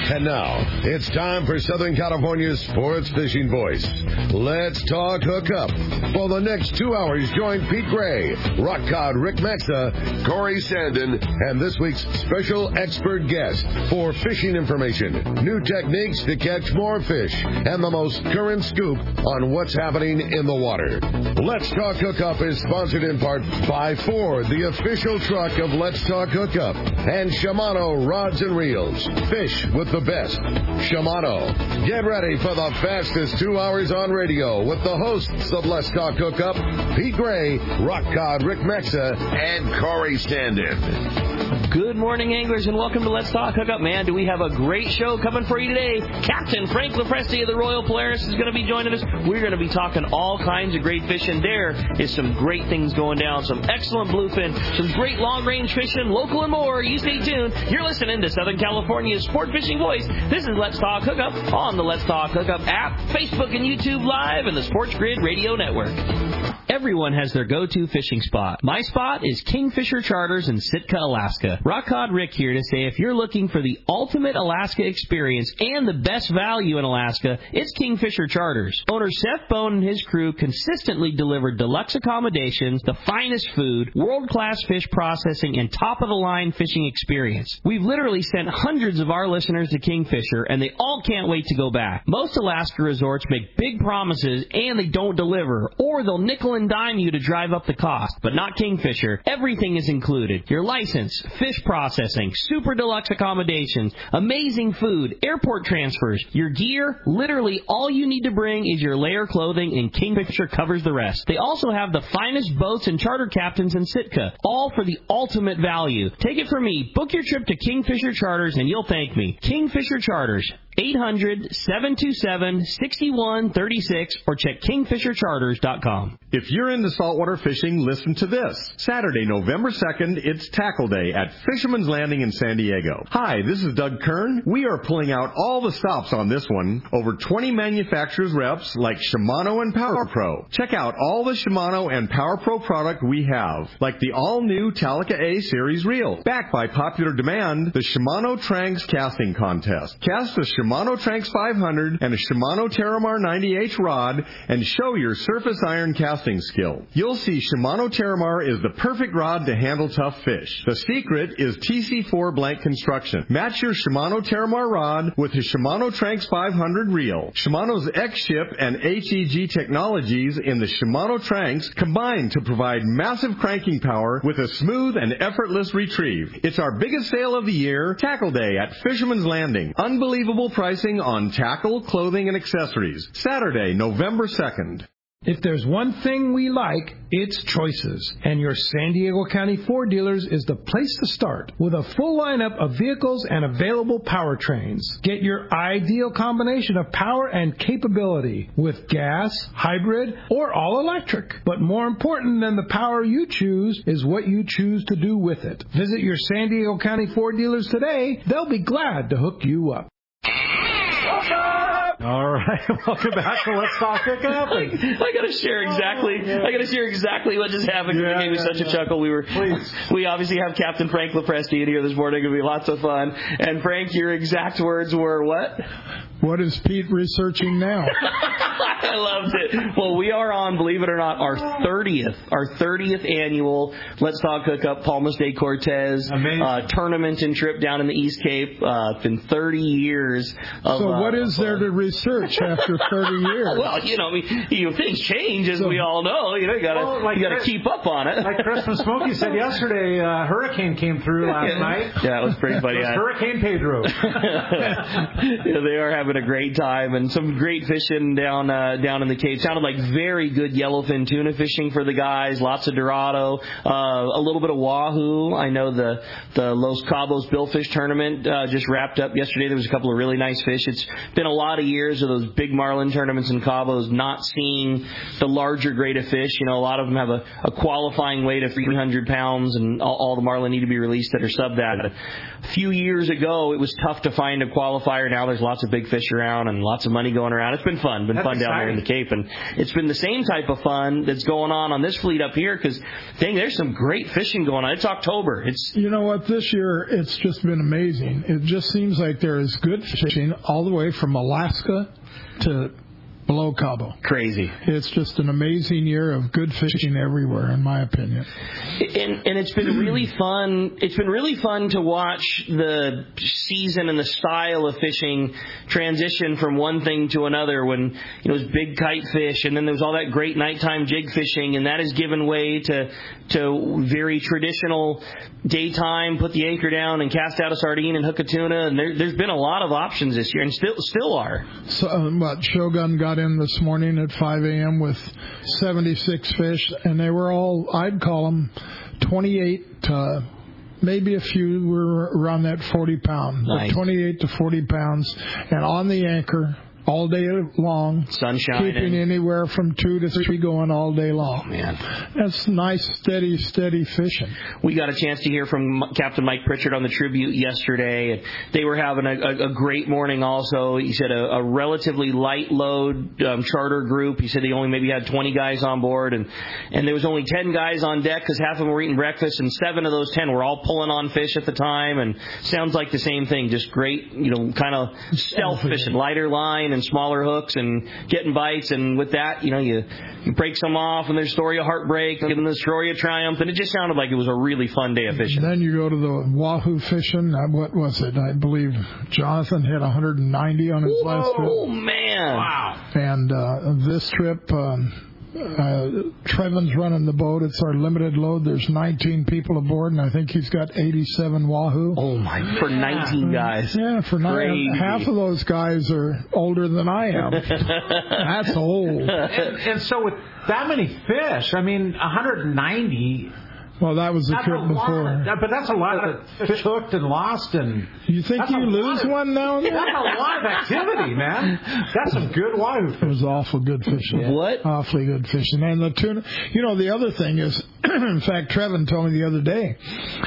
And now, it's time for Southern California's sports fishing voice. Let's talk hookup. For the next 2 hours, join Pete Gray, Rock Cod Rick Maxa, Corey Sandin, and this week's special expert guest for fishing information, new techniques to catch more fish, and the most current scoop on what's happening in the water. Let's Talk Hookup is sponsored in part by Ford, the official truck of Let's Talk Hookup, and Shimano Rods and Reels. Fish with the best. Shimano. Get ready for the fastest 2 hours on radio with the hosts of Let's Talk Hookup, Pete Gray, Rock Cod Rick Maxa, and Corey Sandin. Good morning, anglers, and welcome to Let's Talk Hookup. Man, do we have a great show coming for you today. Captain Frank Lopresti of the Royal Polaris is going to be joining us. We're going to be talking all kinds of great fishing. There is some great things going down, some excellent bluefin, some great long-range fishing, local and more. You stay tuned. You're listening to Southern California's sport fishing voice. This is Let's Talk Hookup on the Let's Talk Hookup app, Facebook and YouTube Live, and the Sports Grid Radio Network. Everyone has their go-to fishing spot. My spot is Kingfisher Charters in Sitka, Alaska. Rock Cod Rick here to say if you're looking for the ultimate Alaska experience and the best value in Alaska, it's Kingfisher Charters. Owner Seth Bone and his crew consistently deliver deluxe accommodations, the finest food, world-class fish processing, and top-of-the-line fishing experience. We've literally sent hundreds of our listeners to Kingfisher, and they all can't wait to go back. Most Alaska resorts make big promises, and they don't deliver, or they'll nickel and dime you to drive up the cost. But not Kingfisher. Everything is included. Your license, fish processing, super deluxe accommodations, amazing food, airport transfers, your gear. Literally all you need to bring is your layer clothing, and Kingfisher covers the rest. They also have the finest boats and charter captains in Sitka, all for the ultimate value. Take it from me. Book your trip to Kingfisher Charters and you'll thank me. Kingfisher Charters. 800-727-6136 or check kingfishercharters.com. If you're into saltwater fishing, listen to this. Saturday, November 2nd, it's Tackle Day at Fisherman's Landing in San Diego. Hi, this is Doug Kern. We are pulling out all the stops on this one. Over 20 manufacturers reps like Shimano and Power Pro. Check out all the Shimano and Power Pro product we have, like the all-new Talica A Series reel. Backed by popular demand, the Shimano Tranx Casting Contest. Cast the Shimano Tranx 500 and a Shimano Terramar 90H rod and show your surface iron casting skill. You'll see Shimano Terramar is the perfect rod to handle tough fish. The secret is TC4 blank construction. Match your Shimano Terramar rod with the Shimano Tranx 500 reel. Shimano's X-Ship and HEG technologies in the Shimano Tranx combine to provide massive cranking power with a smooth and effortless retrieve. It's our biggest sale of the year, Tackle Day at Fisherman's Landing. Unbelievable pricing on tackle, clothing, and accessories. Saturday, November 2nd. If there's one thing we like, it's choices. And your San Diego County Ford dealers is the place to start. With a full lineup of vehicles and available powertrains. Get your ideal combination of power and capability with gas, hybrid, or all electric. But more important than the power you choose is what you choose to do with it. Visit your San Diego County Ford dealers today. They'll be glad to hook you up. All right, welcome back to Let's Talk Hookup. I gotta share exactly what just happened. It gave me such a chuckle. We obviously have Captain Frank Lopresti in here this morning. It'll be lots of fun. And Frank, your exact words were what? What is Pete researching now? I loved it. Well, we are on, believe it or not, our 30th annual Let's Talk Hookup Palmas de Cortez tournament and trip down in the East Cape. It's been 30 years. So what is there to research after 30 years? Well, things change, as we all know. You gotta keep up on it. Like Christmas Smokey said yesterday, a hurricane came through last night. Yeah, it was pretty funny. It was Hurricane Pedro. Yeah, they are having a great time, and some great fishing down in the Cape. Sounded like very good yellowfin tuna fishing for the guys. Lots of Dorado, a little bit of wahoo. I know the Los Cabos Billfish tournament just wrapped up yesterday. There was a couple of really nice fish. It's been a lot of years of those big marlin tournaments in Cabos not seeing the larger grade of fish. A lot of them have a qualifying weight of 300 pounds, and all the marlin need to be released that are sub that. A few years ago, it was tough to find a qualifier. Now there's lots of big fish fish around and lots of money going around. It's been fun. Been fun down there in the Cape. And it's been the same type of fun that's going on this fleet up here because, dang, there's some great fishing going on. It's October. You know what? This year, it's just been amazing. It just seems like there is good fishing all the way from Alaska to below Cabo. Crazy. It's just an amazing year of good fishing everywhere, in my opinion. And it's been really fun. It's been really fun to watch the season and the style of fishing transition from one thing to another. When it was big kite fish, and then there was all that great nighttime jig fishing, and that has given way to very traditional daytime, put the anchor down and cast out a sardine and hook a tuna. And there's been a lot of options this year, and still are. So, Shogun got in this morning at 5 a.m. with 76 fish, and they were all, I'd call them 28 to maybe a few were around that 40 pound, nice. 28 to 40 pounds, and on the anchor all day long. Sunshine. Keeping anywhere from 2 to 3 going all day long. Oh, man. That's nice, steady fishing. We got a chance to hear from Captain Mike Pritchard on the Tribute yesterday. And they were having a great morning also. He said a relatively light load charter group. He said they only maybe had 20 guys on board. And there was only 10 guys on deck because half of them were eating breakfast. And 7 of those 10 were all pulling on fish at the time. And sounds like the same thing. Just great, kind of stealth fishing. Lighter line and smaller hooks and getting bites, and with that, you break some off, and there's a story of heartbreak, and then the story of triumph, and it just sounded like it was a really fun day of fishing. And then you go to the wahoo fishing. What was it? I believe Jonathan hit 190 on his last trip. Oh, man. Wow. And this trip, Trevin's running the boat. It's our limited load. There's 19 people aboard, and I think he's got 87 wahoo. Oh, my. For 19 guys. Yeah, for 9. Half of those guys are older than I am. That's old. And so with that many fish, 190... Well, that was the trip before. But that's a lot of fish hooked and lost. And you think you lose one now and then? That's a lot of activity, man. That's some good wahoo fishing. It was awful good fishing. Yeah. What? Awfully good fishing. And the tuna, the other thing is, in fact, Trevin told me the other day,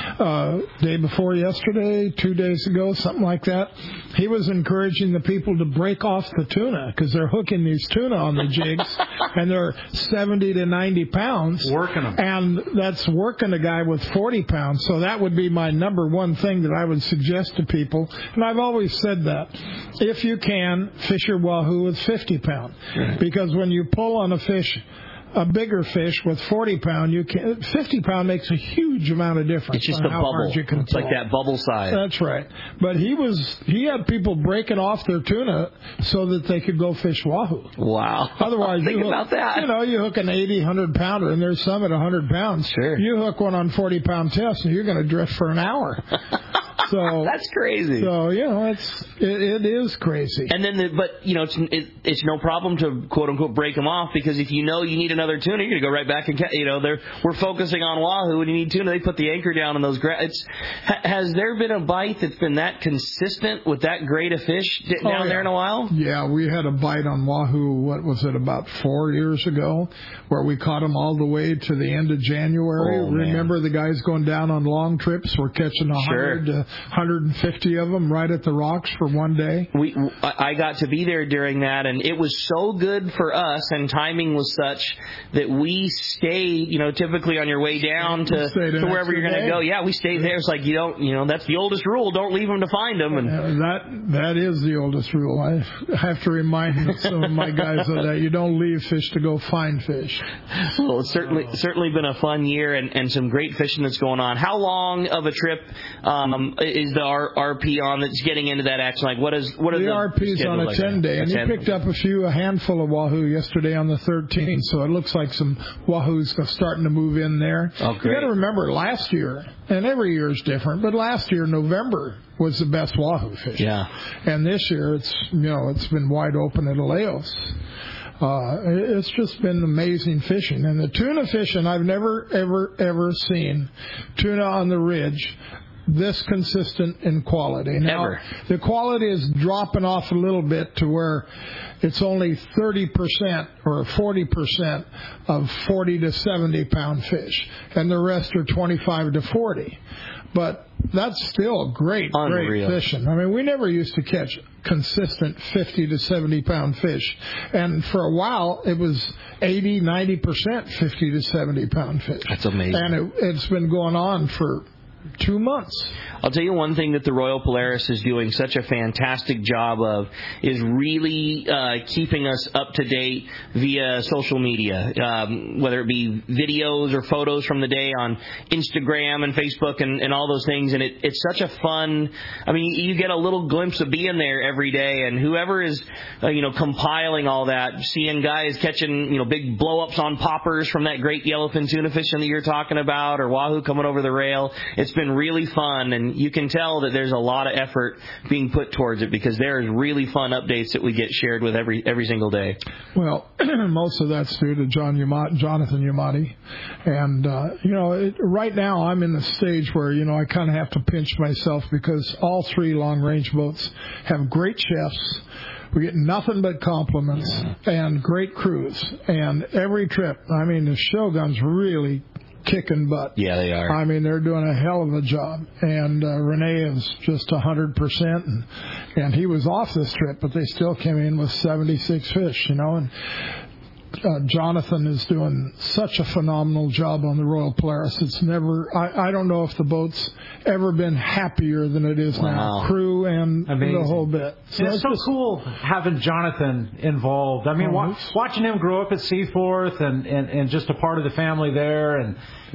day before yesterday, 2 days ago, something like that, he was encouraging the people to break off the tuna because they're hooking these tuna on the jigs and they're 70 to 90 pounds. Working them. And that's working a guy with 40 pounds. So that would be my number one thing that I would suggest to people. And I've always said that. If you can, fish your wahoo with 50 pound. Right. Because when you pull on a bigger fish with 40 pound, 50 pound makes a huge amount of difference. It's just a bubble. It's like that bubble size. That's right. But he had people breaking off their tuna so that they could go fish wahoo. Wow. Otherwise, think about that. You hook an 80, 100 pounder, and there's some at 100 pounds. Sure. You hook one on 40 pound test, and you're going to drift for an hour. So that's crazy. So it is crazy. And then, it's no problem to quote unquote break them off because if you need another tuna, you're gonna go right back and we're focusing on wahoo. When you need tuna, they put the anchor down on those. Has there been a bite that's been that consistent with that great a fish down there in a while? Yeah, we had a bite on wahoo. What was it, about 4 years ago, where we caught them all the way to the end of January. Oh, remember the guys going down on long trips? We're catching 100 to 150 of them right at the rocks for one day. I got to be there during that, and it was so good for us, and timing was such that we stayed, typically on your way down to wherever you're going to go. Yeah, we stayed there. It's like, that's the oldest rule. Don't leave them to find them. And that is the oldest rule. I have to remind some of my guys of that. You don't leave fish to go find fish. Well, it's certainly been a fun year and some great fishing that's going on. How long of a trip is the RP on that's getting into that action? Like, what is the RP's on a 10-day, and he picked up a handful of wahoo yesterday on the 13th, so it looks like some wahoos are starting to move in there. Oh, great. You got to remember last year, and every year is different, but last year November was the best wahoo fish. Yeah. And this year it's been wide open at Aleos. It's just been amazing fishing. And the tuna fishing, I've never, ever seen tuna on the ridge this consistent in quality. Now, the quality is dropping off a little bit to where it's only 30% or 40% of 40 to 70 pound fish, and the rest are 25 to 40. But that's still great fishing. I mean, we never used to catch consistent 50 to 70 pound fish, and for a while it was 80-90% 50 to 70 pound fish. That's amazing. And it's been going on for 2 months. I'll tell you one thing that the Royal Polaris is doing such a fantastic job of is really keeping us up to date via social media, whether it be videos or photos from the day on Instagram and Facebook and all those things. And it's such a fun, I mean, you get a little glimpse of being there every day, and whoever is, compiling all that, seeing guys catching, big blow-ups on poppers from that great yellowfin tuna fishing that you're talking about, or wahoo coming over the rail. It's been really fun, and you can tell that there's a lot of effort being put towards it because there's really fun updates that we get shared with every single day. Well, most of that's due to Jonathan Yamati. And, right now I'm in the stage where, I kind of have to pinch myself because all 3 long-range boats have great chefs. We get nothing but compliments and great crews. And every trip, I mean, the Shogun's really kicking butt. Yeah, they are. I mean, they're doing a hell of a job. And Renee is just 100%. And he was off this trip, but they still came in with 76 fish, And Jonathan is doing such a phenomenal job on the Royal Polaris. It's never, I don't know if the boat's ever been happier than it is now. Crew and the whole bit. So it's so cool having Jonathan involved. I mean, watching him grow up at Seaforth and just a part of the family there, and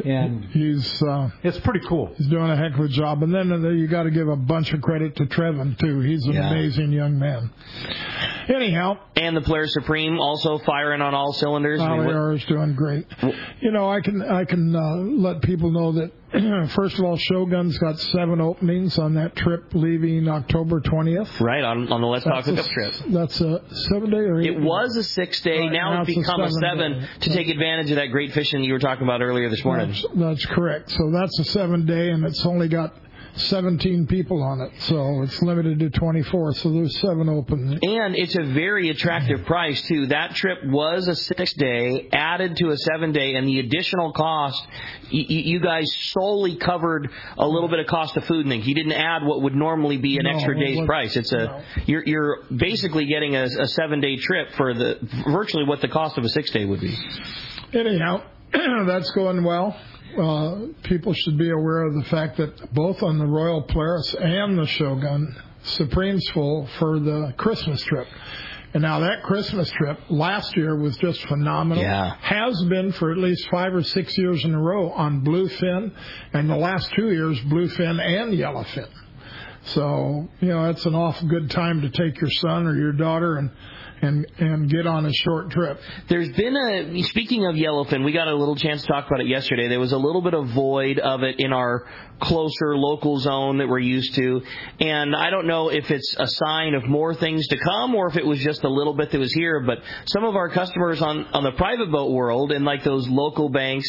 it's pretty cool. He's doing a heck of a job. And then you got to give a bunch of credit to Trevin too. He's an amazing young man. Anyhow, and the Polaris Supreme also firing on all cylinders. Oliver is doing great. I can let people know that first of all, Shogun's got 7 openings on that trip leaving October 20th. Right, on the Let's Talk Hookup trip. That's a 7-day or 8 It was a 6-day. Right, now it's become a 7 to take advantage of that great fishing you were talking about earlier this morning. That's correct. So that's a 7-day, and it's only got 17 people on it, so it's limited to 24, so there's 7 open. And it's a very attractive price, too. That trip was a 6-day, added to a 7-day, and the additional cost, you guys solely covered a little bit of cost of food and things. You didn't add what would normally be an extra day's price. You're basically getting a 7-day trip for virtually what the cost of a 6-day would be. Anyhow, that's going well. People should be aware of the fact that both on the Royal Polaris and the Shogun, Supreme's full for the Christmas trip. And now that Christmas trip last year was just phenomenal. Yeah. Has been for at least 5 or 6 years in a row on bluefin, and the last 2 years bluefin and yellowfin. So, it's an awful good time to take your son or your daughter and get on a short trip. There's been speaking of yellowfin, we got a little chance to talk about it yesterday. There was a little bit of void of it in our closer local zone that we're used to. And I don't know if it's a sign of more things to come or if it was just a little bit that was here. But some of our customers on the private boat world and like those local banks,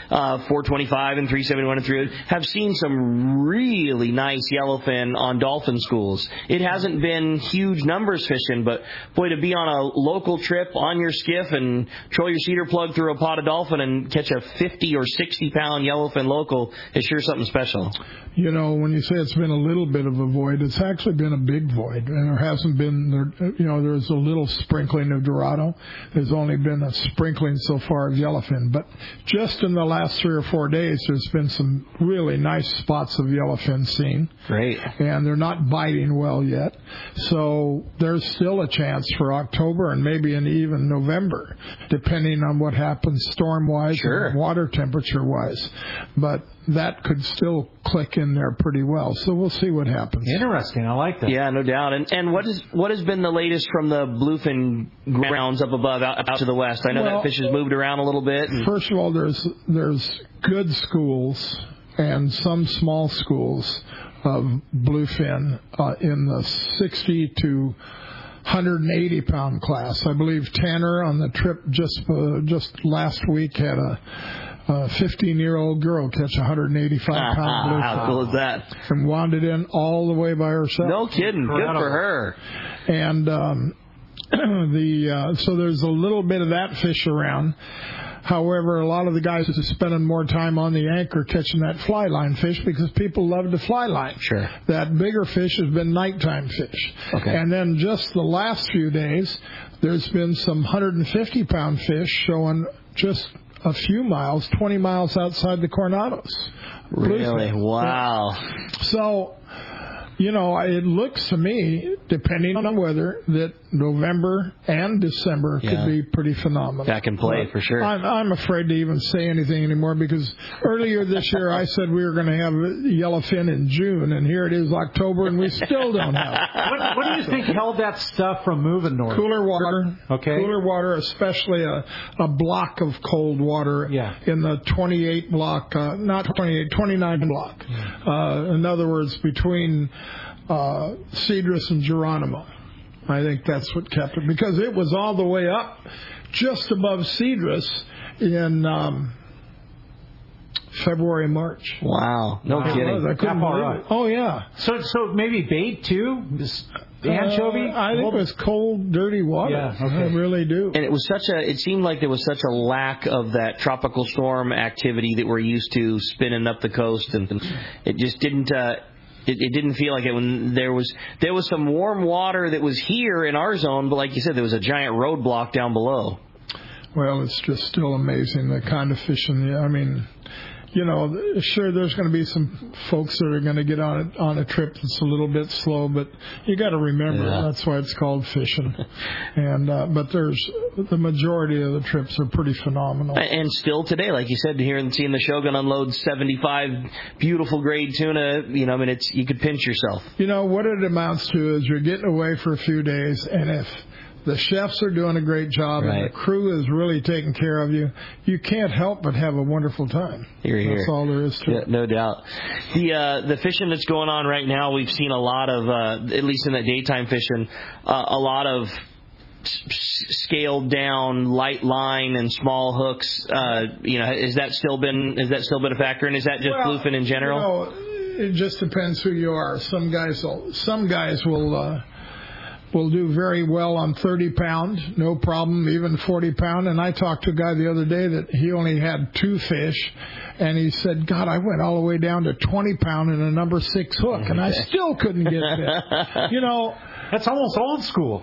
425 and 371 and 300, have seen some really nice yellowfin on dolphin schools. It hasn't been huge numbers fishing, but boy, to be on a local trip on your skiff and throw your cedar plug through a pot of dolphin and catch a 50 or 60 pound yellowfin local is sure something special. When you say it's been a little bit of a void, it's actually been a big void. And there hasn't been, there's a little sprinkling of Dorado. There's only been a sprinkling so far of yellowfin. But just in the last 3 or 4 days, there's been some really nice spots of yellowfin seen. Great. And they're not biting well yet. So there's still a chance for October and maybe in even November, depending on what happens storm-wise and water temperature-wise. But that could still click in there pretty well. So we'll see what happens. Interesting. I like that. Yeah, no doubt. And what has been the latest from the bluefin grounds up above out to the west? I know that fish has moved around a little bit. First of all, there's good schools and some small schools of bluefin in the 60 to 180-pound class. I believe Tanner on the trip just last week had a 15-year-old girl catch a 185-pound bluefin. How cool is that? And wound it in all the way by herself. No kidding. Good for her. And so there's a little bit of that fish around. However, a lot of the guys are spending more time on the anchor catching that fly line fish because people love the fly line. Sure. That bigger fish has been nighttime fish. Okay. And then just the last few days, there's been some 150-pound fish showing just a few miles, 20 miles outside the Coronados. Really? Wow. So, it looks to me, depending on the weather, that November and December could be pretty phenomenal. Back in play, for sure. I'm afraid to even say anything anymore because earlier this year I said we were going to have yellowfin in June, and here it is October, and we still don't have it. What do you think held that stuff from moving north? Cooler water. Okay. Cooler water, especially a block of cold water in the 28 block, not 28, 29 block. In other words, between Cedrus and Geronimo. I think that's what kept it, because it was all the way up just above Cedrus in February, March. Wow. No kidding. I couldn't believe it. Oh, yeah. So maybe bait, too? Anchovy? I think it was cold, dirty water. Yeah, okay. I really do. And it seemed like there was such a lack of that tropical storm activity that we're used to spinning up the coast, and it just didn't... It didn't feel like it when there was some warm water that was here in our zone, but like you said, there was a giant roadblock down below. Well, it's just still amazing, the kind of fishing. I mean, sure, there's going to be some folks that are going to get on a trip that's a little bit slow, but you got to remember that's why it's called fishing. And but the majority of the trips are pretty phenomenal. And still today, like you said, here and seeing the Shogun unload 75 beautiful grade tuna, you could pinch yourself. What it amounts to is you're getting away for a few days, and if the chefs are doing a great job, and the crew is really taking care of you, you can't help but have a wonderful time. That's all there is to it. No doubt. The fishing that's going on right now, we've seen a lot of, at least in the daytime fishing, a lot of scaled down light line and small hooks. Has that still been a factor, and is that just bluefin in general? It just depends who you are. Some guys will do very well on 30-pound, no problem, even 40-pound. And I talked to a guy the other day that he only had 2 fish, and he said, God, I went all the way down to 20-pound and a number 6 hook, and I still couldn't get it. That's almost old school.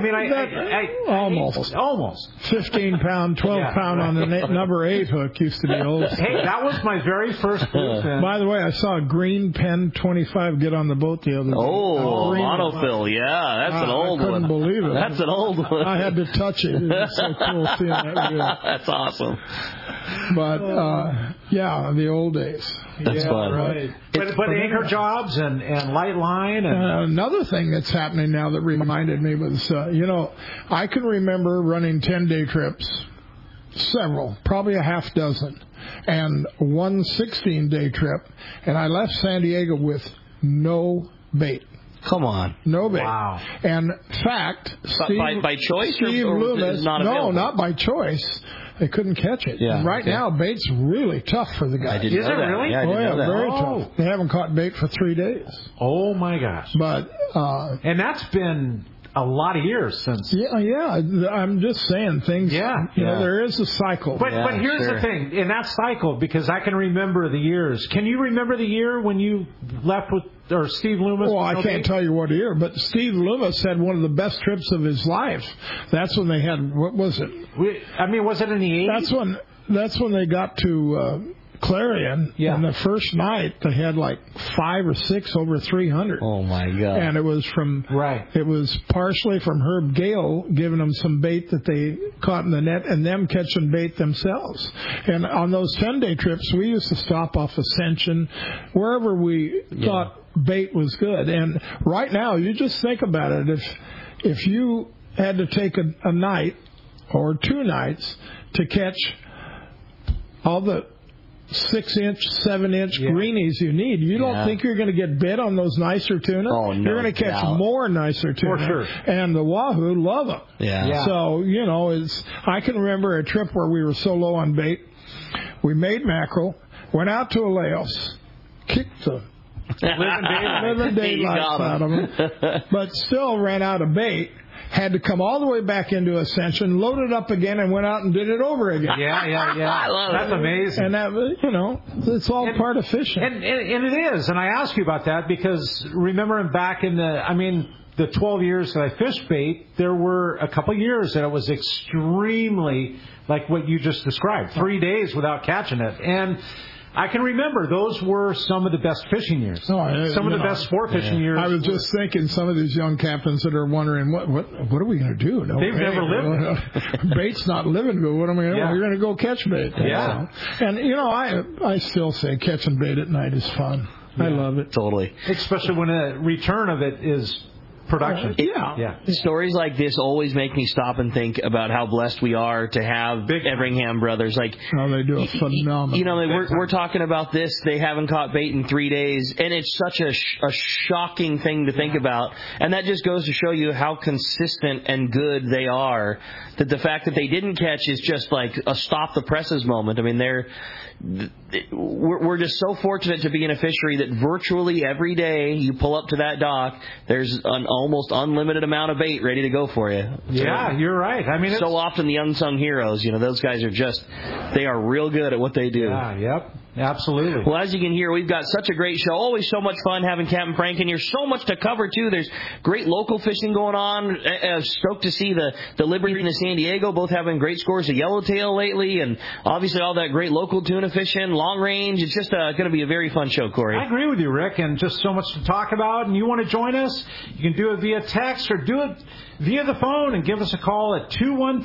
Almost. 15-pound, 12-pound on the number 8 hook used to be old. Hey, that was my very first bluefin. By the way, I saw a green Penn 25 get on the boat the other day. Oh, monofill, yeah, that's an old one. I couldn't believe it. That's an old one. I had to touch it. It was so cool seeing that. That's awesome. But, the old days. That's fun. Right. But anchor jobs and light line. And another thing that's happening now that reminded me was, I can remember running 10-day trips, several, probably a half dozen, and one 16-day trip, and I left San Diego with no bait. Come on. No bait. Wow. And in fact, by choice Steve or Loomis, not available? No, not by choice. They couldn't catch it. Yeah, and right now, bait's really tough for the guys. I didn't know that. Really? Yeah, I didn't know that. Very tough. They haven't caught bait for 3 days. Oh, my gosh. But and that's been a lot of years since. Yeah. I'm just saying things. Yeah. There is a cycle. But here's the thing. In that cycle, because I can remember the years. Can you remember the year when you left with Steve Loomis? Well, I can't tell you what year, but Steve Loomis had one of the best trips of his life. That's when they had, what was it? Was it in the 80s? That's when they got to Clarion, and the first night they had like 5 or 6 over 300. Oh my God! And it was It was partially from Herb Gale giving them some bait that they caught in the net, and them catching bait themselves. And on those 10-day trips, we used to stop off Ascension, wherever we thought bait was good. And right now, you just think about it. If you had to take a night or 2 nights to catch all the 6-inch, 7-inch greenies you need, you don't think you're going to get bit on those nicer tuna? Oh, no. You're going to catch more nicer tuna. For sure. And the wahoo love them. Yeah. So, I can remember a trip where we were so low on bait. We made mackerel, went out to Aleos, kicked the living daylights out of them, but still ran out of bait. had to come all the way back into Ascension, load it up again, and went out and did it over again. Yeah. I love That's amazing. And that, it's all part of fishing. And it is. And I ask you about that because remembering back in the 12 years that I fished bait, there were a couple years that it was extremely like what you just described, 3 days without catching it. And I can remember those were some of the best fishing years. Some of the best sport fishing years. I was just thinking some of these young captains that are wondering, what are we going to do? No, they've never lived. Bait's not living good. What am I going to do? We're going to go catch bait. Yeah. And, I still say catching bait at night is fun. Yeah. I love it. Totally. Especially when a return of it is production. Yeah. Stories like this always make me stop and think about how blessed we are to have Everingham brothers. Like, they do a phenomenal. We're talking about this. They haven't caught bait in 3 days, and it's such a shocking thing to think about. And that just goes to show you how consistent and good they are. That the fact that they didn't catch is just like a stop the presses moment. I mean, we're just so fortunate to be in a fishery that virtually every day you pull up to that dock, there's an almost unlimited amount of bait ready to go for you. Yeah, you're right. I mean, so often the unsung heroes, those guys are they are real good at what they do. Yeah, yep. Absolutely. Well, as you can hear, we've got such a great show. Always so much fun having Captain Frank in here. So much to cover, too. There's great local fishing going on. Stoked to see the Liberty and the San Diego both having great scores of yellowtail lately. And obviously all that great local tuna fishing, long range. It's just going to be a very fun show, Corey. I agree with you, Rick, and just so much to talk about. And you want to join us, you can do it via text or do it via the phone and give us a call at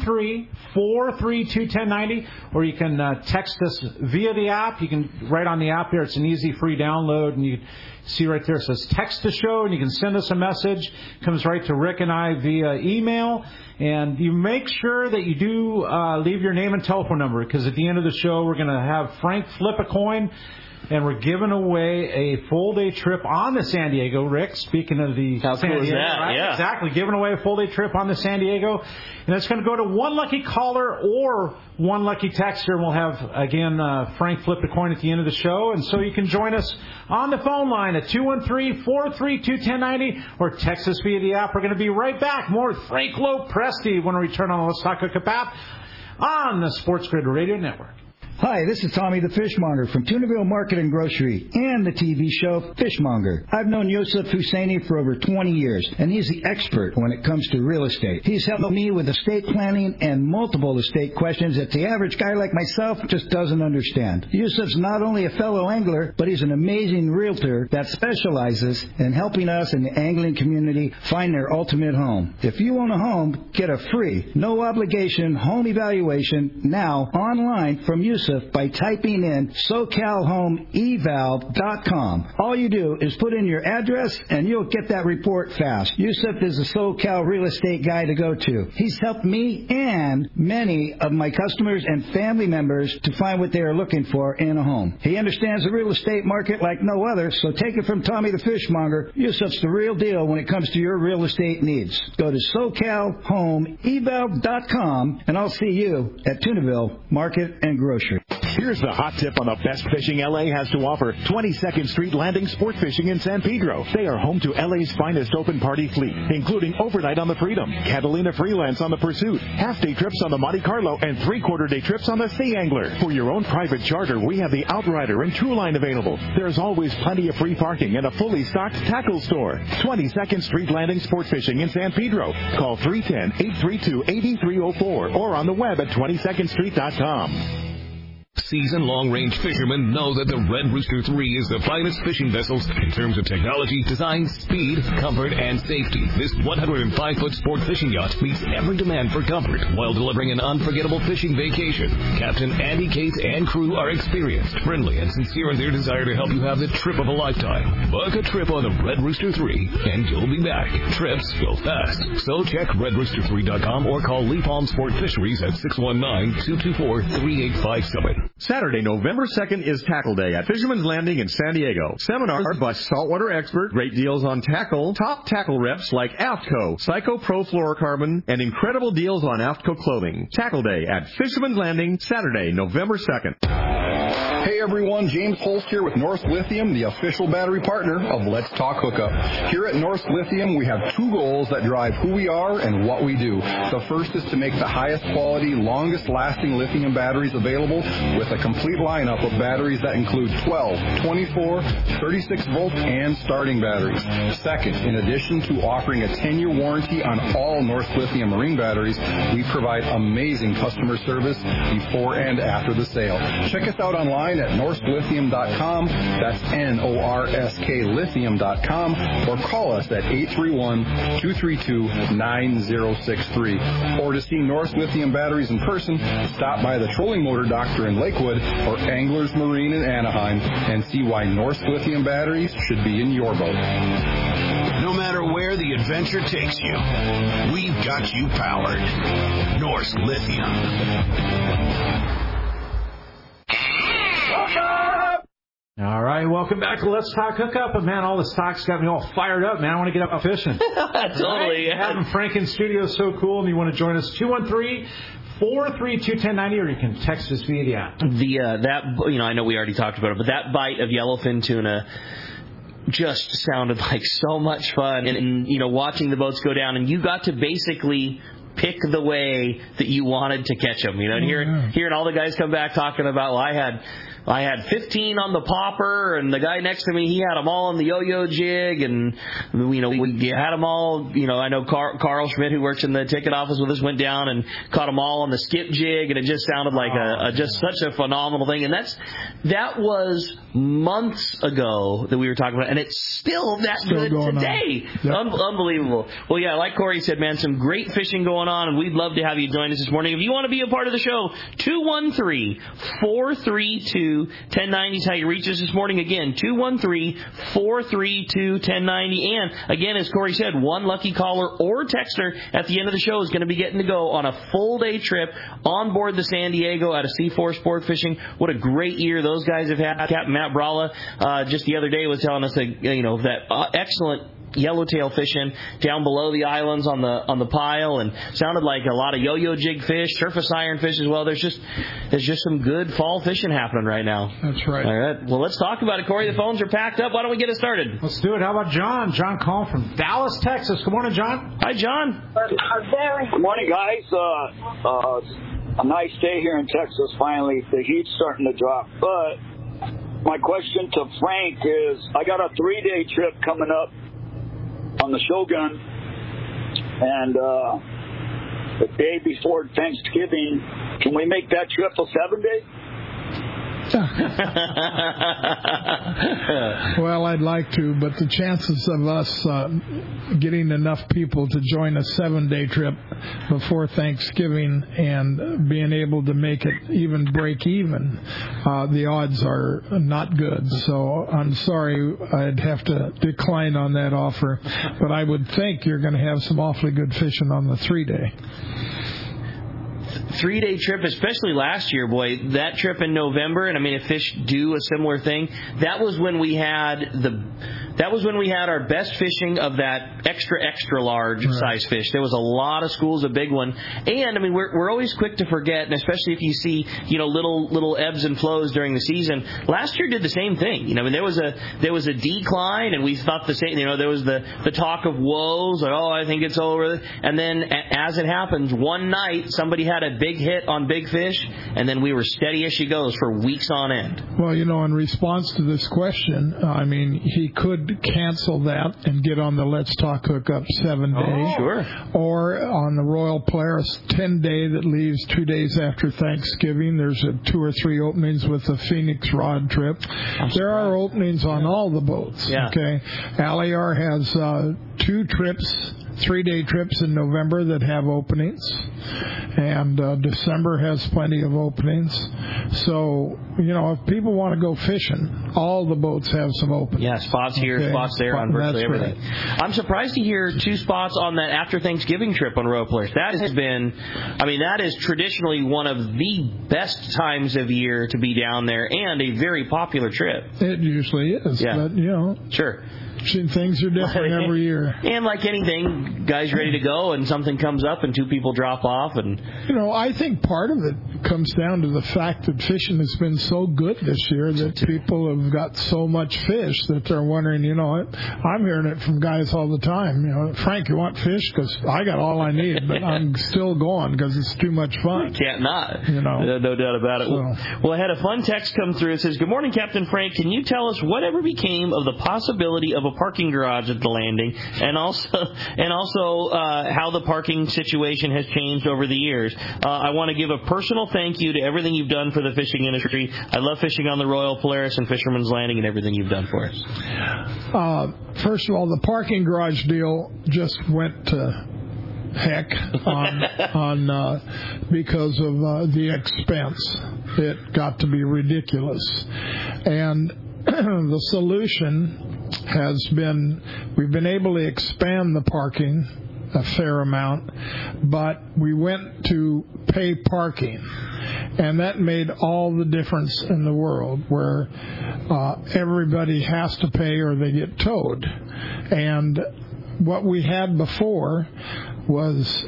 213-432-1090, or you can text us via the app. You can right on the app there. It's an easy free download, and you see right there it says text the show, and you can send us a message. It comes right to Rick and I via email. And you make sure that you do leave your name and telephone number, because at the end of the show we're going to have Frank flip a coin. And we're giving away a full-day trip on the San Diego, Rick, speaking of the How San cool Diego. Is that? Right? Yeah. Exactly, giving away a full-day trip on the San Diego. And it's going to go to one lucky caller or one lucky texter. And we'll have, again, Frank flip the coin at the end of the show. And so you can join us on the phone line at 213-432-1090 or text us via the app. We're going to be right back. More with Frank Lopresti when we return on the Let's Talk Hookup app on the Sports Grid Radio Network. Hi, this is Tommy the Fishmonger from Tunaville Market and Grocery and the TV show Fishmonger. I've known Yusuf Husseini for over 20 years, and he's the expert when it comes to real estate. He's helped me with estate planning and multiple estate questions that the average guy like myself just doesn't understand. Yusuf's not only a fellow angler, but he's an amazing realtor that specializes in helping us in the angling community find their ultimate home. If you own a home, get a free, no obligation home evaluation now online from Yusuf by typing in SoCalHomeEval.com. All you do is put in your address and you'll get that report fast. Yusuf is a SoCal real estate guy to go to. He's helped me and many of my customers and family members to find what they are looking for in a home. He understands the real estate market like no other, so take it from Tommy the Fishmonger. Yusuf's the real deal when it comes to your real estate needs. Go to SoCalHomeEval.com and I'll see you at Tunaville Market and Grocery. Here's the hot tip on the best fishing LA has to offer. 22nd Street Landing Sport Fishing in San Pedro. They are home to LA's finest open party fleet, including overnight on the Freedom, Catalina Freelance on the Pursuit, half-day trips on the Monte Carlo, and three-quarter-day trips on the Sea Angler. For your own private charter, we have the Outrider and Trueline available. There's always plenty of free parking and a fully stocked tackle store. 22nd Street Landing Sport Fishing in San Pedro. Call 310-832-8304 or on the web at 22ndstreet.com. Seasoned long-range fishermen know that the Red Rooster 3 is the finest fishing vessels in terms of technology, design, speed, comfort, and safety. This 105-foot sport fishing yacht meets every demand for comfort while delivering an unforgettable fishing vacation. Captain Andy Cates and crew are experienced, friendly, and sincere in their desire to help you have the trip of a lifetime. Book a trip on the Red Rooster 3, and you'll be back. Trips go fast. So check redrooster3.com or call Lee Palm Sport Fisheries at 619-224-3857. Saturday, November 2nd is Tackle Day at Fisherman's Landing in San Diego. Seminar by saltwater expert, great deals on tackle, top tackle reps like AFTCO, Psycho Pro Fluorocarbon, and incredible deals on AFTCO clothing. Tackle Day at Fisherman's Landing, Saturday, November 2nd. Hey everyone, James Holst here with North Lithium, the official battery partner of Let's Talk Hookup. Here at North Lithium, we have two goals that drive who we are and what we do. The first is to make the highest quality, longest lasting lithium batteries available with a complete lineup of batteries that include 12, 24, 36 volt and starting batteries. Second, in addition to offering a 10-year warranty on all North Lithium marine batteries, we provide amazing customer service before and after the sale. Check us out online at norsklithium.com, that's N-O-R-S-K lithium.com, or call us at 831-232-9063. Or to see North Lithium batteries in person, stop by the Trolling Motor Doctor in Lakewood or Anglers Marine in Anaheim and see why North Lithium batteries should be in your boat. No matter where the adventure takes you, we've got you powered. North Lithium. All right, welcome back to Let's Talk Hookup. And man, all this talk's got me all fired up, man. I want to get up fishing. Totally. Right? Having Frank in studio is so cool, and you want to join us, 213-432-1090, or you can text us via the app. I know we already talked about it, but that bite of yellowfin tuna just sounded like so much fun. And watching the boats go down, and you got to basically pick the way that you wanted to catch them. And hearing all the guys come back talking about, well, I had 15 on the popper, and the guy next to me, he had them all on the yo-yo jig, and we had them all. I know Carl Schmidt, who works in the ticket office with us, went down and caught them all on the skip jig, and it just sounded like just such a phenomenal thing. And that was months ago that we were talking about, and it's still good today. Yep. Unbelievable. Well, yeah, like Corey said, man, some great fishing going on, and we'd love to have you join us this morning. If you want to be a part of the show, 213-432-1090 is how you reach us this morning. Again, 213-432-1090. And again, as Corey said, one lucky caller or texter at the end of the show is going to be getting to go on a full day trip on board the San Diego out of C4 Sport Fishing. What a great year those guys have had. Captain Matt Bralla just the other day was telling us that excellent yellowtail fishing down below the islands on the pile, and sounded like a lot of yo-yo jig fish, surface iron fish as well. There's just some good fall fishing happening right now. That's right. All right. Well, let's talk about it, Corey. The phones are packed up. Why don't we get it started? Let's do it. How about John? John calling from Dallas, Texas. Good morning, John. Hi, John. Good morning, guys. A nice day here in Texas. Finally, the heat's starting to drop. But my question to Frank is, I got a 3-day trip coming up on the Shogun, and the day before Thanksgiving, can we make that trip a 7-day? Well, I'd like to, but the chances of us getting enough people to join a 7-day trip before Thanksgiving and being able to make it even break even, the odds are not good. So I'm sorry, I'd have to decline on that offer, but I would think you're going to have some awfully good fishing on the 3-day. 3-day trip, especially last year, boy, that trip in November, and I mean, if fish do a similar thing, that was when we had our best fishing of that extra large size fish. There was a lot of schools, a big one. And I mean, we're always quick to forget, and especially if you see, little ebbs and flows during the season. Last year did the same thing. I mean, there was a decline, and we thought the same, there was the talk of woes, like, I think it's over. And then as it happens, one night somebody had a big hit on big fish, and then we were steady as she goes for weeks on end. Well, in response to this question, I mean, he could cancel that and get on the Let's Talk Hookup 7-day. Sure. Or on the Royal Polaris 10-day that leaves 2 days after Thanksgiving. There's 2 or 3 openings with the Phoenix rod trip. There are openings on all the boats. Yeah. Okay. Alliar has 2 trips, 3-day trips in November that have openings, and December has plenty of openings. So, if people want to go fishing, all the boats have some openings. Yeah, spots here, spots there on virtually everything. Right. I'm surprised to hear 2 spots on that after Thanksgiving trip on Royal Polaris. That is traditionally one of the best times of year to be down there, and a very popular trip. It usually is, but, Sure. Things are different every year. And like anything, guys ready to go, and something comes up, and 2 people drop off. And I think part of it comes down to the fact that fishing has been so good this year that people have got so much fish that they're wondering, I'm hearing it from guys all the time, Frank, you want fish? Because I got all I need, but I'm still going because it's too much fun. Can't not. No doubt about it. Well, I had a fun text come through. It says, "Good morning, Captain Frank. Can you tell us whatever became of the possibility of a parking garage at the landing, and also how the parking situation has changed over the years? I want to give a personal thank you to everything you've done for the fishing industry. I love fishing on the Royal Polaris and Fisherman's Landing and everything you've done for us." First of all, the parking garage deal just went to heck because of the expense. It got to be ridiculous. And the solution has been, we've been able to expand the parking a fair amount, but we went to pay parking. And that made all the difference in the world, where everybody has to pay or they get towed. And what we had before was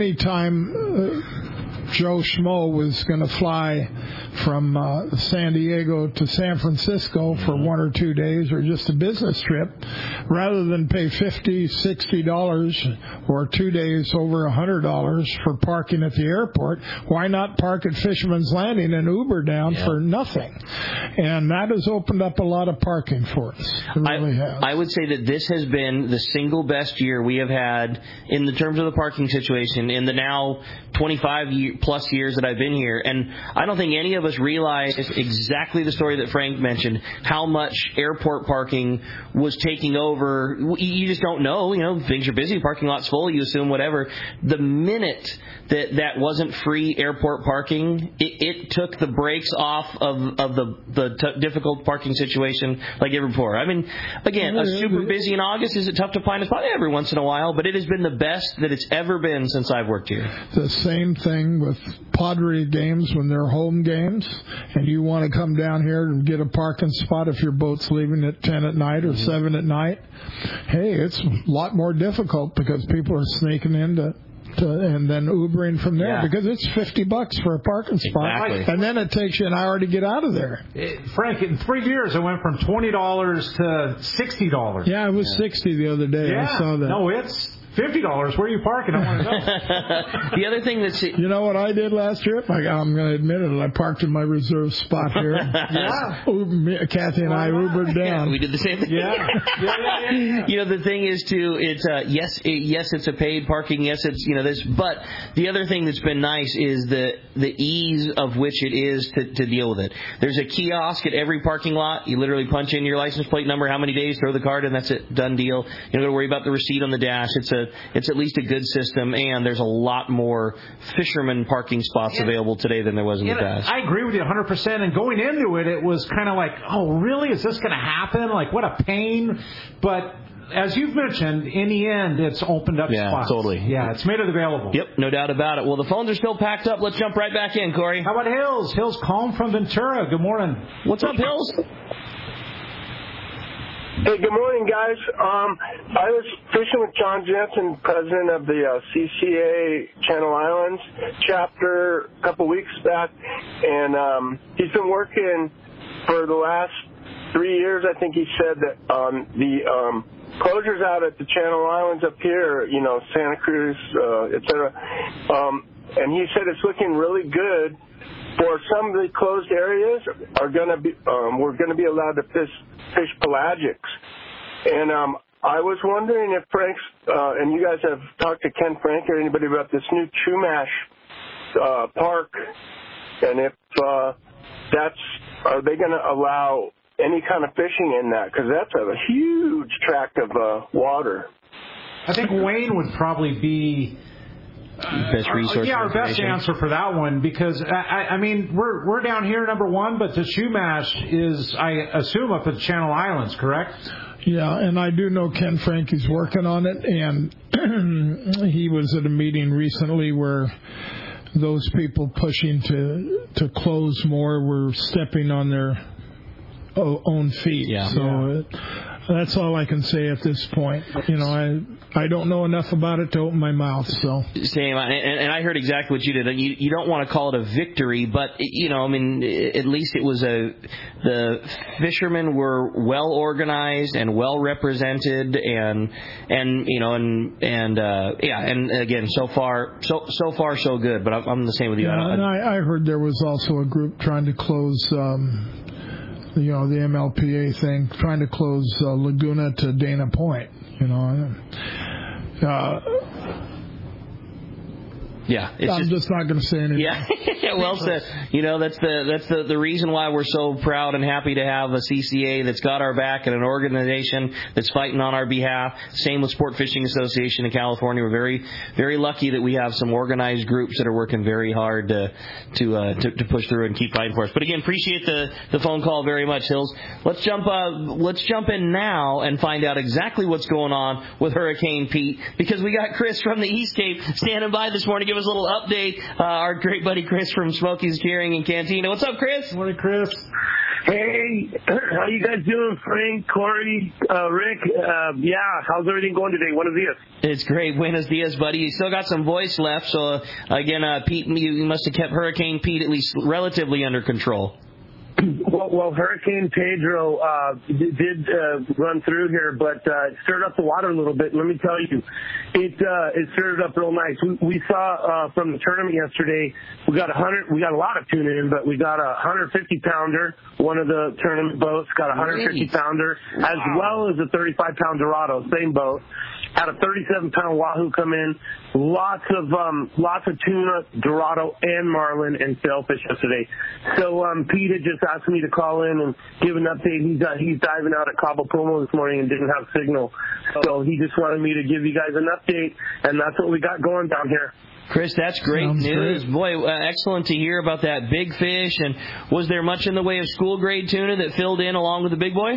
anytime Joe Schmo was going to fly from San Diego to San Francisco for 1 or 2 days or just a business trip, rather than pay $50, $60 or 2 days over $100 for parking at the airport, why not park at Fisherman's Landing and Uber down for nothing? And that has opened up a lot of parking for us. It really has. I would say that this has been the single best year we have had in the terms of the parking situation in the now 25-plus years that I've been here. And I don't think any of us realized exactly the story that Frank mentioned, how much airport parking was taking over. You just don't know. Things are busy, parking lot's full, you assume whatever. The minute that wasn't free airport parking, it took the brakes off of the difficult parking situation like ever before. I mean, again, a super busy in August, is it tough to find a spot? Every once in a while, but it has been the best that it's ever been since I've worked here. The same thing with Padre games when they're home games, and you want to come down here and get a parking spot if your boat's leaving at 10 at night or 7 at night. Hey, it's a lot more difficult because people are sneaking in and then Ubering from there because it's $50 for a parking spot, and then it takes you an hour to get out of there. Frank, in 3 years, it went from $20 to $60. Yeah, it was $60 the other day. I saw that. No, it's $50. Where are you parking? I want to know. The other thing that's... You know what I did last trip? I'm going to admit it. I parked in my reserve spot here. Kathy and I Ubered down. Yeah, we did the same thing. Yeah. The thing is, too, it's yes, it's a paid parking. Yes, it's this. But the other thing that's been nice is the ease of which it is to deal with it. There's a kiosk at every parking lot. You literally punch in your license plate number, how many days, throw the card in, that's it, done deal. You don't got to worry about the receipt on the dash. It's at least a good system, and there's a lot more fisherman parking spots available today than there was in the past. I agree with you 100%. And going into it, it was kind of like, oh, really? Is this going to happen? Like, what a pain. But as you've mentioned, in the end, it's opened up spots. Yeah, totally. Yeah, it's made it available. Yep, no doubt about it. Well, the phones are still packed up. Let's jump right back in, Corey. How about Hills? Hills calling from Ventura. Good morning. What's up, Hills? Hey, good morning, guys. I was fishing with John Jensen, president of the CCA Channel Islands chapter a couple weeks back, and he's been working for the last 3 years. I think he said that the closures out at the Channel Islands up here, Santa Cruz, etc. And he said it's looking really good. For some of the closed areas, we're going to be allowed to fish pelagics. And I was wondering if Frank's, and you guys have talked to Ken Frank or anybody about this new Chumash park, and if are they going to allow any kind of fishing in that? Because that's a huge tract of water. I think Wayne would probably be... best resource. Our best answer for that one, because I mean we're down here, number one, but the Chumash is, I assume, up at the Channel Islands, correct? Yeah, and I do know Ken Frank is working on it, and he was at a meeting recently where those people pushing to close more were stepping on their own feet. Yeah. So That's all I can say at this point. I don't know enough about it to open my mouth. So same, and I heard exactly what you did. You don't want to call it a victory, but at least it was the fishermen were well organized and well represented, and again, so far so good. But I'm the same with you. I heard there was also a group trying to close. The MLPA thing, trying to close Laguna to Dana Point, I'm just not going to say anything. Yeah, well said. That's the reason why we're so proud and happy to have a CCA that's got our back and an organization that's fighting on our behalf. Same with Sport Fishing Association in California. We're very, very lucky that we have some organized groups that are working very hard to push through and keep fighting for us. But again, appreciate the phone call very much, Hills. Let's jump in now and find out exactly what's going on with Hurricane Pete, because we got Chris from the East Cape standing by this morning. Give us a little update. Our great buddy Chris from Smokies Carrying in Cantina. What's up, Chris? Morning, Chris. Hey, how you guys doing, Frank, Corey, Rick? How's everything going today? Buenos dias. It's great. Buenos dias, buddy. You still got some voice left, so again, Pete, you must have kept Hurricane Pete at least relatively under control. Well, Hurricane Pedro did run through here, but it stirred up the water a little bit. Let me tell you, it stirred it up real nice. We saw from the tournament yesterday, we got a lot of tuna in, but we got a 150-pounder. One of the tournament boats got a 150-pounder, as well as a 35-pound Dorado, same boat. Had a 37-pound Wahoo come in. Lots of tuna, Dorado, and marlin and sailfish yesterday. So Pete had just asked me to call in and give an update. He's diving out at Cabo Pulmo this morning and didn't have signal. So he just wanted me to give you guys an update, and that's what we got going down here. Chris, that's great news. Great. Boy, excellent to hear about that big fish. And was there much in the way of school-grade tuna that filled in along with the big boy?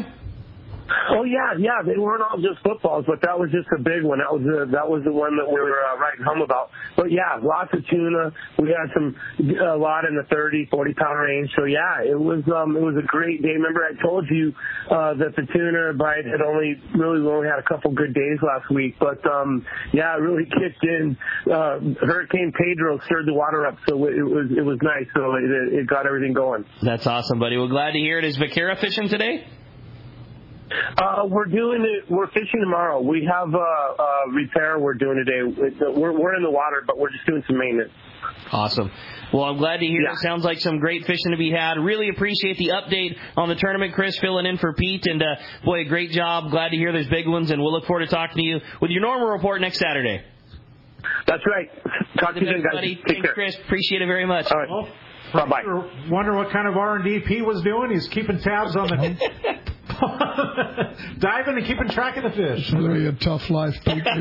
Oh yeah, they weren't all just footballs, but that was just a big one. That was the one that we were writing home about. But yeah, lots of tuna. We had a lot in the 30-40 pound range. So yeah, it was a great day. Remember, I told you that the tuna bite had only had a couple good days last week, but it really kicked in. Hurricane Pedro stirred the water up, so it was nice. So it got everything going. That's awesome, buddy. We're glad to hear it. Is Vaquera fishing today? We're doing it. We're fishing tomorrow. We have a repair we're doing today. We're in the water, but we're just doing some maintenance. Awesome. Well, I'm glad to hear it. Sounds like some great fishing to be had. Really appreciate the update on the tournament, Chris, filling in for Pete. And, boy, great job. Glad to hear there's big ones, and we'll look forward to talking to you with your normal report next Saturday. That's right. Talk to you soon, guys. Buddy. Take Thanks, care. Chris. Appreciate it very much. All right. Well, bye-bye. Wonder what kind of R&D Pete was doing. He's keeping tabs on the... diving and keeping track of the fish. Really a tough life, Pete. All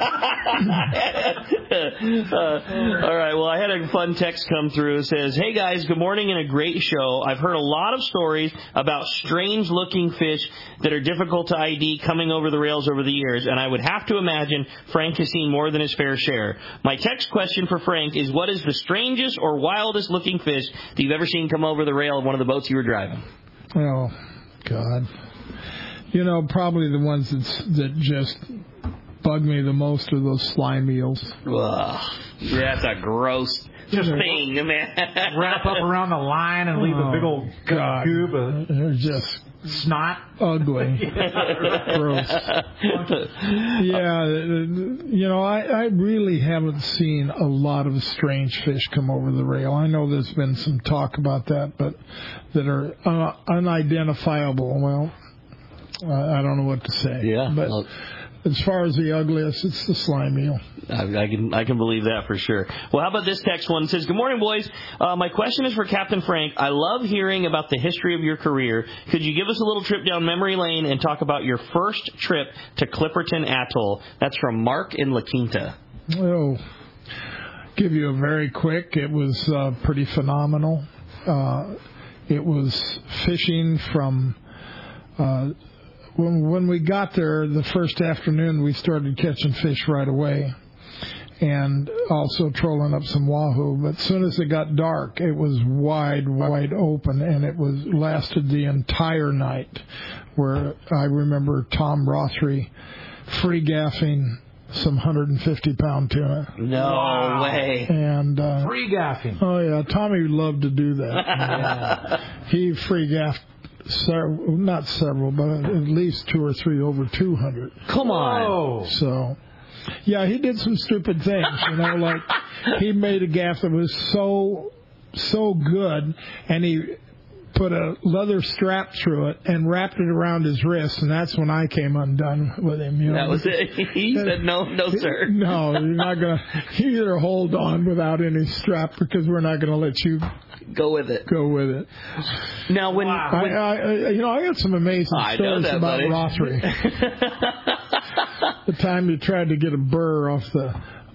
right. Well, I had a fun text come through. It says, "Hey guys, good morning and a great show. I've heard a lot of stories about strange-looking fish that are difficult to ID coming over the rails over the years, and I would have to imagine Frank has seen more than his fair share. My text question for Frank is, what is the strangest or wildest-looking fish that you've ever seen come over the rail of one of the boats you were driving?" Oh, God. Probably the ones that just bug me the most are those slime eels. Ugh. That's a gross thing, man. Wrap up around the line and leave a big old goob of They're just snot. Ugly. Gross. Yeah, I really haven't seen a lot of strange fish come over the rail. I know there's been some talk about that, but that are unidentifiable. Well, I don't know what to say. Yeah. But as far as the ugliest, it's the slime eel. I can believe that for sure. Well, how about this text one? It says, "Good morning, boys. My question is for Captain Frank. I love hearing about the history of your career. Could you give us a little trip down memory lane and talk about your first trip to Clipperton Atoll?" That's from Mark in La Quinta. Oh, give you a very quick. It was pretty phenomenal. It was fishing from... When we got there the first afternoon, we started catching fish right away and also trolling up some wahoo. But as soon as it got dark, it was wide open, and it lasted the entire night. where I remember Tom Rothery free gaffing some 150-pound tuna. No way. And free gaffing. Oh yeah, Tommy loved to do that. He free gaffed not several, but at least 2 or 3 over 200. Come on. Whoa. So, yeah, he did some stupid things. Like he made a gaff that was so good, and he put a leather strap through it and wrapped it around his wrist, and that's when I came undone with him. That was it. He said, no, sir. No, you're not going to either hold on without any strap because we're not going to let you go with it. Now, when I got some amazing stories about Rothery. The time he tried to get a burr off the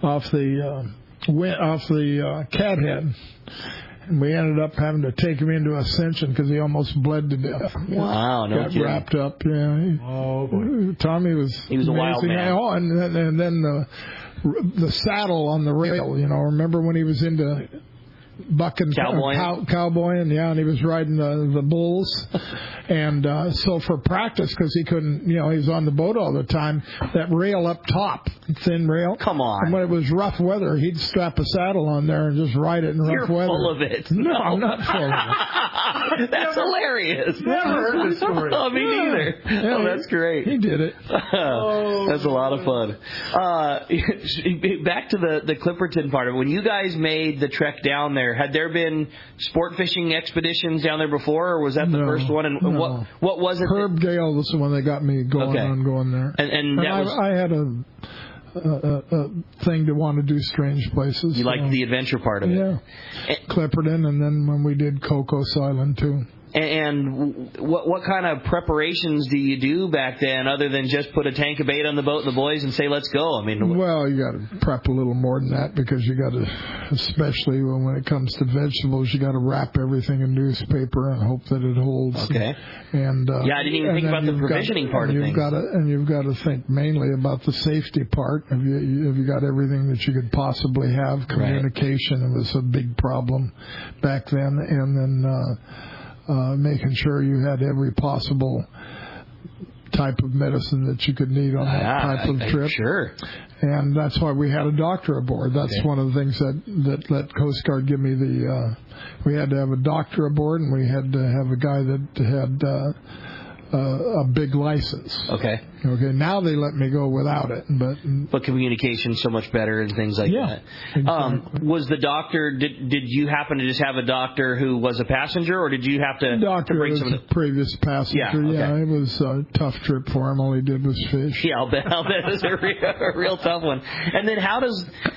cat head. And we ended up having to take him into Ascension because he almost bled to death. Wow, no kidding. Got wrapped up, yeah. Oh, boy. Tommy was a wild man. Oh, and then the saddle on the rail, remember when he was into bucking cowboying, and he was riding the bulls. And so for practice, because he couldn't, he was on the boat all the time, that rail up top, thin rail. Come on. And when it was rough weather, he'd strap a saddle on there and just ride it in rough weather. You're full of it. No, I'm not full of it. That's hilarious. Never heard the story. Oh, me neither. Yeah, that's great. He did it. That's a lot of fun. Back to the Clipperton part of it. When you guys made the trek down there, had there been sport fishing expeditions down there before, or was that the first one? And what was it? Herb Gale was the one that got me going there. And I had a thing to want to do strange places. You liked the adventure part of it. Yeah. Clipperton, and then when we did Cocos Island too. And what kind of preparations do you do back then, other than just put a tank of bait on the boat and the boys and say, let's go? Well, you got to prep a little more than that because you got to, especially when it comes to vegetables, you got to wrap everything in newspaper and hope that it holds. Okay. And I didn't even think about the provisioning part of things. You've got to think mainly about the safety part. Have you got everything that you could possibly have? Communication was a big problem back then, and then. Making sure you had every possible type of medicine that you could need on that type of trip. Sure. And that's why we had a doctor aboard. That's one of the things that let Coast Guard give me we had to have a doctor aboard, and we had to have a guy that had a big license. Okay. Now they let me go without it, but communication's so much better and things like that. Exactly. Was the doctor? Did you happen to just have a doctor who was a passenger, or did you have to? The doctor bring was a previous passenger. Yeah, it was a tough trip for him. All he did was fish. Yeah, I'll bet it was a real tough one. And then how do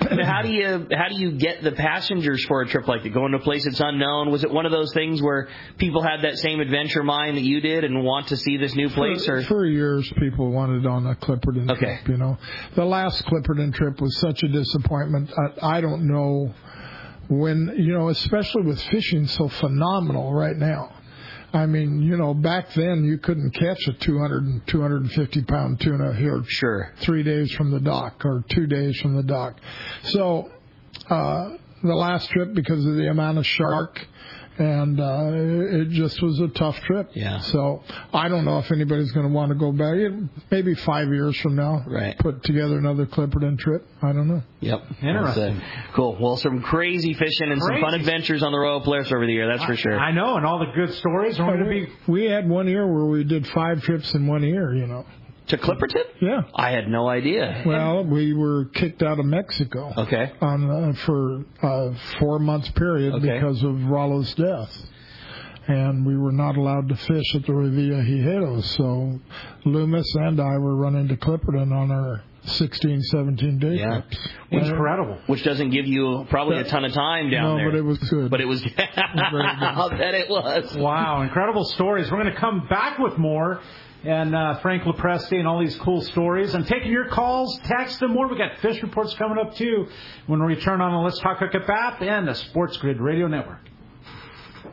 you get the passengers for a trip like that? Going to a place that's unknown. Was it one of those things where people had that same adventure mind that you did and want to see this new place? For years, people wanted on a Clipperton trip. The last Clipperton trip was such a disappointment. I don't know when, especially with fishing so phenomenal right now. I mean, back then you couldn't catch a 200 and 250-pound tuna here. Sure. 3 days from the dock or 2 days from the dock. So the last trip, because of the amount of shark, and it just was a tough trip. Yeah. So I don't know if anybody's going to want to go back. Maybe 5 years from now. Right. Put together another Clipperton trip. I don't know. Yep. Interesting. Cool. Well, some crazy fishing and some fun adventures on the Royal Polaris over the year. That's for sure. I know, and all the good stories. We had 1 year where we did 5 trips in 1 year. To Clipperton? Yeah. I had no idea. Well, we were kicked out of Mexico. Okay. For a 4-month period because of Rollo's death. And we were not allowed to fish at the Revillagigedo. So Loomis and I were running to Clipperton on our 16, 17-day trips. Incredible. Which doesn't give you probably a ton of time down there. No, but it was good. But it was I'll bet it was. Wow, incredible stories. We're going to come back with more. And Frank Lopresti and all these cool stories. And taking your calls, text, and more. We got fish reports coming up, too, when we return on the Let's Talk Hookup app and the Sports Grid Radio Network.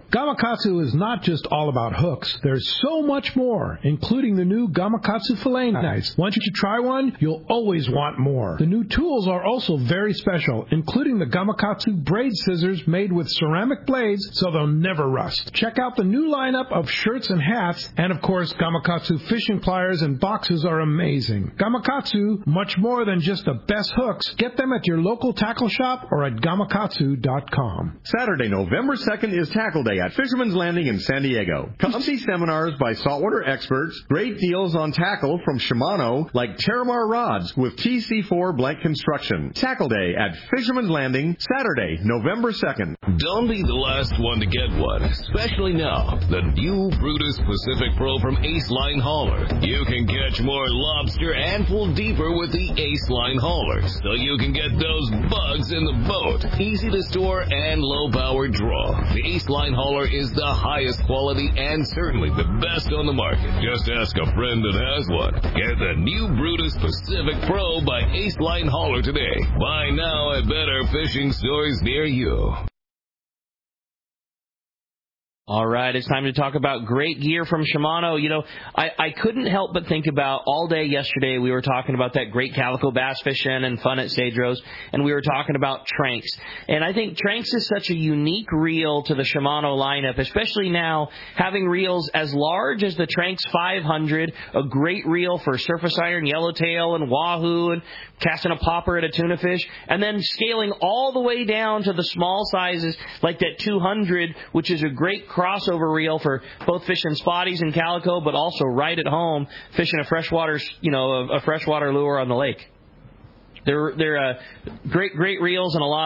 Gamakatsu is not just all about hooks. There's so much more, including the new Gamakatsu fillet knives. Once you try one, you'll always want more. The new tools are also very special, including the Gamakatsu braid scissors made with ceramic blades so they'll never rust. Check out the new lineup of shirts and hats, and of course, Gamakatsu fishing pliers and boxes are amazing. Gamakatsu, much more than just the best hooks. Get them at your local tackle shop or at gamakatsu.com. Saturday, November 2nd is Tackle Day at Fisherman's Landing in San Diego. Come see seminars by saltwater experts, great deals on tackle from Shimano like Terramar rods with TC4 blank construction. Tackle Day at Fisherman's Landing, Saturday, November 2nd. Don't be the last one to get one, especially now. The new Brutus Pacific Pro from Ace Line Hauler. You can catch more lobster and pull deeper with the Ace Line Hauler, so you can get those bugs in the boat. Easy to store and low power draw. The Ace Line Hauler is the highest quality and certainly the best on the market. Just ask a friend that has one. Get the new Brutus Pacific Pro by Ace Line Hauler today. Buy now at better fishing stores near you. All right, it's time to talk about great gear from Shimano. You know, I couldn't help but think about all day yesterday we were talking about that great calico bass fishing and fun at Cedros, and we were talking about Tranks. And I think Tranks is such a unique reel to the Shimano lineup, especially now having reels as large as the Tranks 500, a great reel for surface iron, yellowtail, and wahoo, and casting a popper at a tuna fish, and then scaling all the way down to the small sizes like that 200, which is a great crossover reel for both fishing spotties and calico, but also right at home fishing a freshwater lure on the lake. They're great reels and a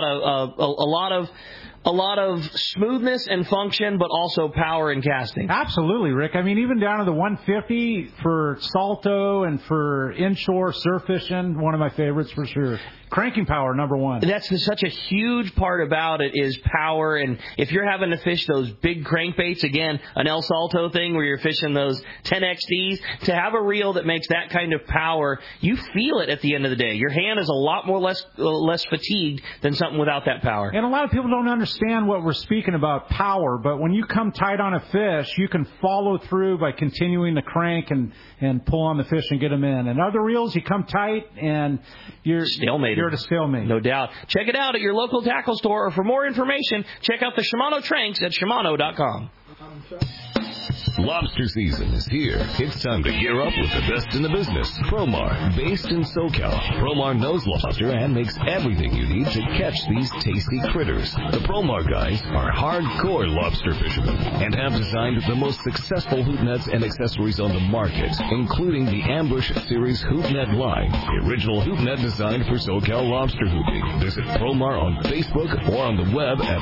lot of smoothness and function, but also power in casting. Absolutely, Rick. I mean, even down to the 150 for salto and for inshore surf fishing, one of my favorites for sure. Cranking power, number one. That's such a huge part about it is power. And if you're having to fish those big crankbaits, again, an El Salto thing where you're fishing those 10XDs, to have a reel that makes that kind of power, you feel it at the end of the day. Your hand is a lot more less fatigued than something without that power. And a lot of people don't understand what we're speaking about, power. But when you come tight on a fish, you can follow through by continuing to crank and pull on the fish and get them in. And other reels, you come tight and you're stalemate. You're at a stalemate. No doubt. Check it out at your local tackle store, or for more information, check out the Shimano Tranks at Shimano.com. Lobster season is here. It's time to gear up with the best in the business. Promar, based in SoCal. Promar knows lobster and makes everything you need to catch these tasty critters. The Promar guys are hardcore lobster fishermen and have designed the most successful hoop nets and accessories on the market, including the Ambush Series hoop net line, the original hoop net designed for SoCal lobster hooping. Visit Promar on Facebook or on the web at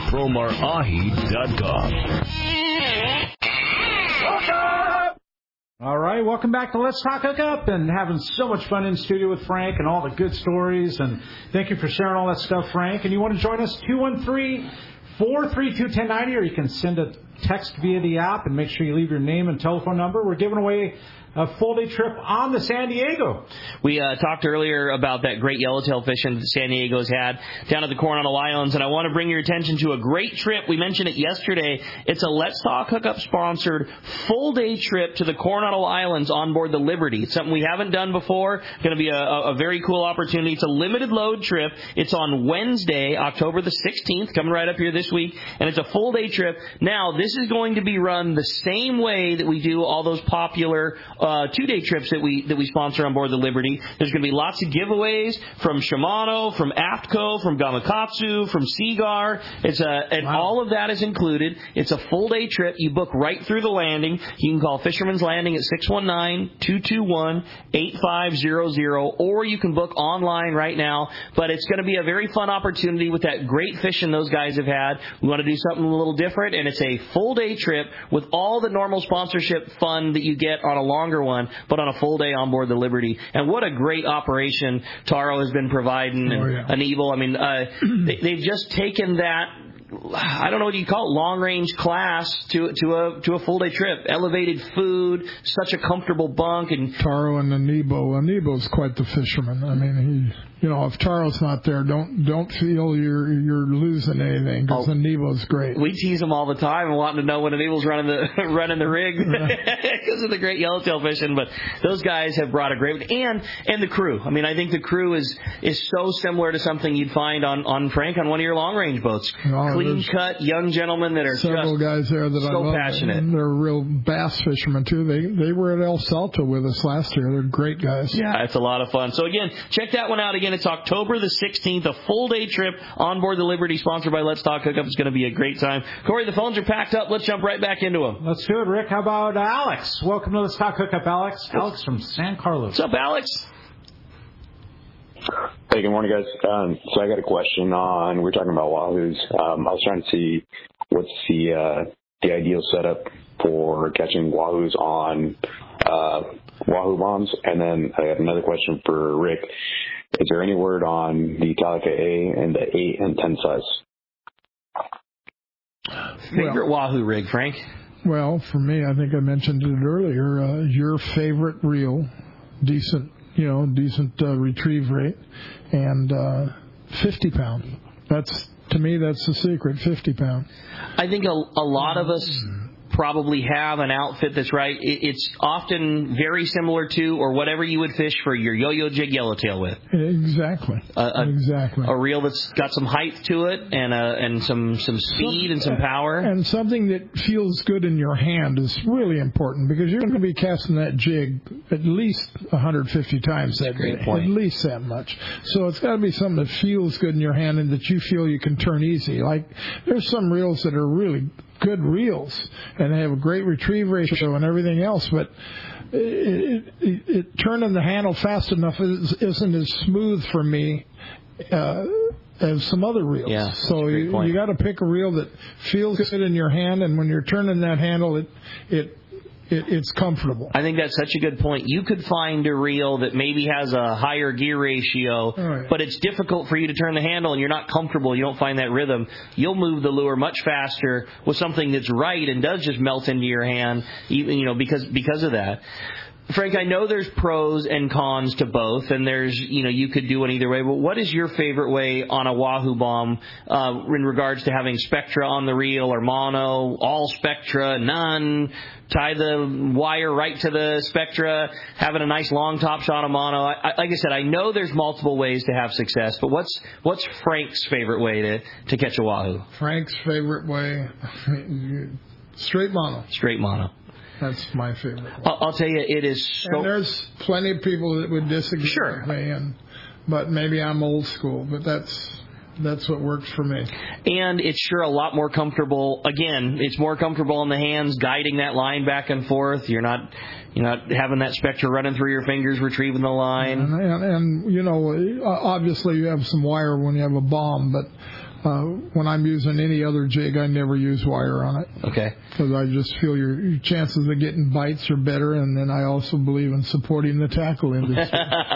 promarahi.com. All right, welcome back to Let's Talk Hookup, and having so much fun in studio with Frank and all the good stories. And thank you for sharing all that stuff, Frank. And you want to join us, 213-432-1090, or you can send a text via the app and make sure you leave your name and telephone number. We're giving away a full-day trip on the San Diego. We talked earlier about that great yellowtail fishing that San Diego's had down at the Coronado Islands, and I want to bring your attention to a great trip. We mentioned it yesterday. It's a Let's Talk Hookup-sponsored full-day trip to the Coronado Islands on board the Liberty. It's something we haven't done before. It's going to be a very cool opportunity. It's a limited load trip. It's on Wednesday, October the 16th, coming right up here this week, and it's a full-day trip. Now, this is going to be run the same way that we do all those popular two-day trips that we sponsor on board the Liberty. There's going to be lots of giveaways from Shimano, from AFTCO, from Gamakatsu, from Seagar. And all of that is included. It's a full-day trip. You book right through the landing. You can call Fisherman's Landing at 619-221-8500, or you can book online right now. But it's going to be a very fun opportunity with that great fishing those guys have had. We want to do something a little different, and it's a full-day trip with all the normal sponsorship fun that you get on a longer one, but on a full day on board the Liberty. And what a great operation Taro has been providing, and Evil. I mean, they've just taken that I don't know what you call it, long-range class to a full-day trip. Elevated food, such a comfortable bunk. And Taro and Anibbo's quite the fisherman. I mean, if Taro's not there, don't feel you're losing anything, because Anibbo's great. We tease him all the time and wanting to know when Anibbo's running the rig because of the great yellowtail fishing. But those guys have brought a great, and the crew. I mean, I think the crew is so similar to something you'd find on Frank on one of your long-range boats. Clean-cut young gentlemen that are several guys there that so I love. Passionate. And they're real bass fishermen too. They were at El Salto with us last year. They're great guys. Yeah, it's a lot of fun. So again, check that one out. Again, it's October the 16th, a full-day trip on board the Liberty, sponsored by Let's Talk Hookup. It's going to be a great time. Corey, the phones are packed up. Let's jump right back into them. Let's do it, Rick. How about Alex? Welcome to Let's Talk Hookup, Alex. Alex from San Carlos. What's up, Alex? Hey, good morning, guys. So I got a question on, we're talking about wahoos. I was trying to see what's the ideal setup for catching wahoos on wahoo bombs. And then I have another question for Rick. Is there any word on the Calica A and the 8 and 10 size? Favorite wahoo rig, Frank? Well, for me, I think I mentioned it earlier. Your favorite reel, decent retrieve rate, and 50 pound. To me, that's the secret. 50 pound. I think a lot of us probably have an outfit that's right. It's often very similar to, or whatever you would fish for your yo-yo jig yellowtail with. Exactly. Exactly. A reel that's got some height to it and some speed and some power. And something that feels good in your hand is really important, because you're going to be casting that jig at least 150 times that day. At least that much. So it's got to be something that feels good in your hand and that you feel you can turn easy. Like, there's some reels that are really good reels, and they have a great retrieve ratio and everything else, but turning the handle fast enough isn't as smooth for me as some other reels. Yeah, so you got to pick a reel that feels good in your hand, and when you're turning that handle, it's comfortable. I think that's such a good point. You could find a reel that maybe has a higher gear ratio, but it's difficult for you to turn the handle, and you're not comfortable. You don't find that rhythm. You'll move the lure much faster with something that's right and does just melt into your hand, even, because of that. Frank, I know there's pros and cons to both, and there's, you could do it either way, but what is your favorite way on a wahoo bomb in regards to having Spectra on the reel, or mono, all Spectra, none, tie the wire right to the Spectra, having a nice long top shot of mono? Like I said, I know there's multiple ways to have success, but what's Frank's favorite way to catch a wahoo? Frank's favorite way, straight mono. Straight mono. That's my favorite. I'll tell you, it is so... And there's plenty of people that would disagree with me, but maybe I'm old school, but that's what works for me. And it's sure a lot more comfortable. Again, it's more comfortable in the hands, guiding that line back and forth. You're not having that Spectra running through your fingers, retrieving the line. And obviously you have some wire when you have a bomb, but when I'm using any other jig, I never use wire on it. Okay. Because I just feel your chances of getting bites are better, and then I also believe in supporting the tackle industry.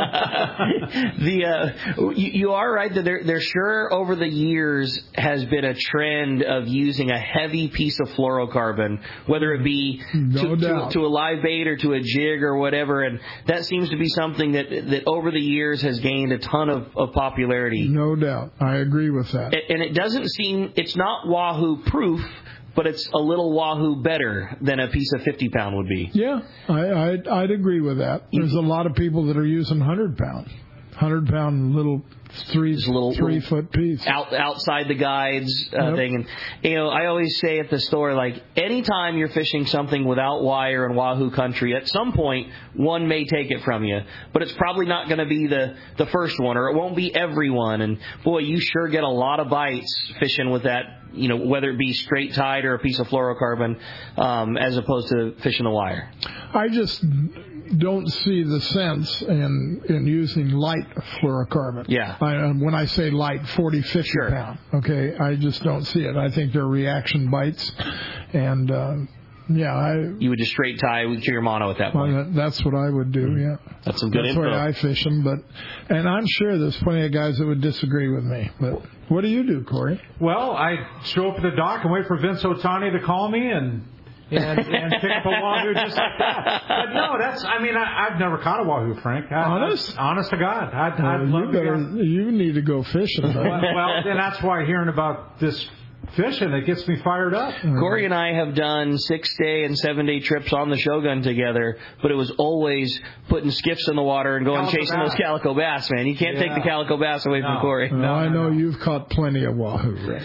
You are right that there sure over the years has been a trend of using a heavy piece of fluorocarbon, whether it be to a live bait or to a jig or whatever, and that seems to be something that over the years has gained a ton of popularity. No doubt. I agree with that. And it doesn't seem, it's not wahoo proof, but it's a little wahoo better than a piece of 50 pound would be. Yeah, I'd agree with that. There's a lot of people that are using 100 pound little 3 foot piece outside the guides thing. And I always say at the store, like, anytime you're fishing something without wire in wahoo country, at some point one may take it from you, but it's probably not going to be the first one, or it won't be every one. And boy, you sure get a lot of bites fishing with that, whether it be straight tied or a piece of fluorocarbon, as opposed to fishing the wire. I just don't see the sense in using light fluorocarbon. Yeah. When I say light, 40, 50 pound. Okay, I just don't see it. I think they're reaction bites, and Yeah, you would just straight tie to your mono at that point. Well, that's what I would do. Yeah, that's some good info. That's the way I fish them. And I'm sure there's plenty of guys that would disagree with me. But what do you do, Corey? Well, I show up at the dock and wait for Vince Otani to call me and pick up a wahoo just like that. But no, I've never caught a wahoo, Frank. Honest to God, I'd love to. You need to go fishing. Well, then that's why hearing about this fishing, it gets me fired up. Corey and I have done 6-day and 7-day trips on the Shogun together, but it was always putting skiffs in the water and going chasing those calico bass, man. You can't take the calico bass away from Corey. No, I know you've caught plenty of wahoo, Rick.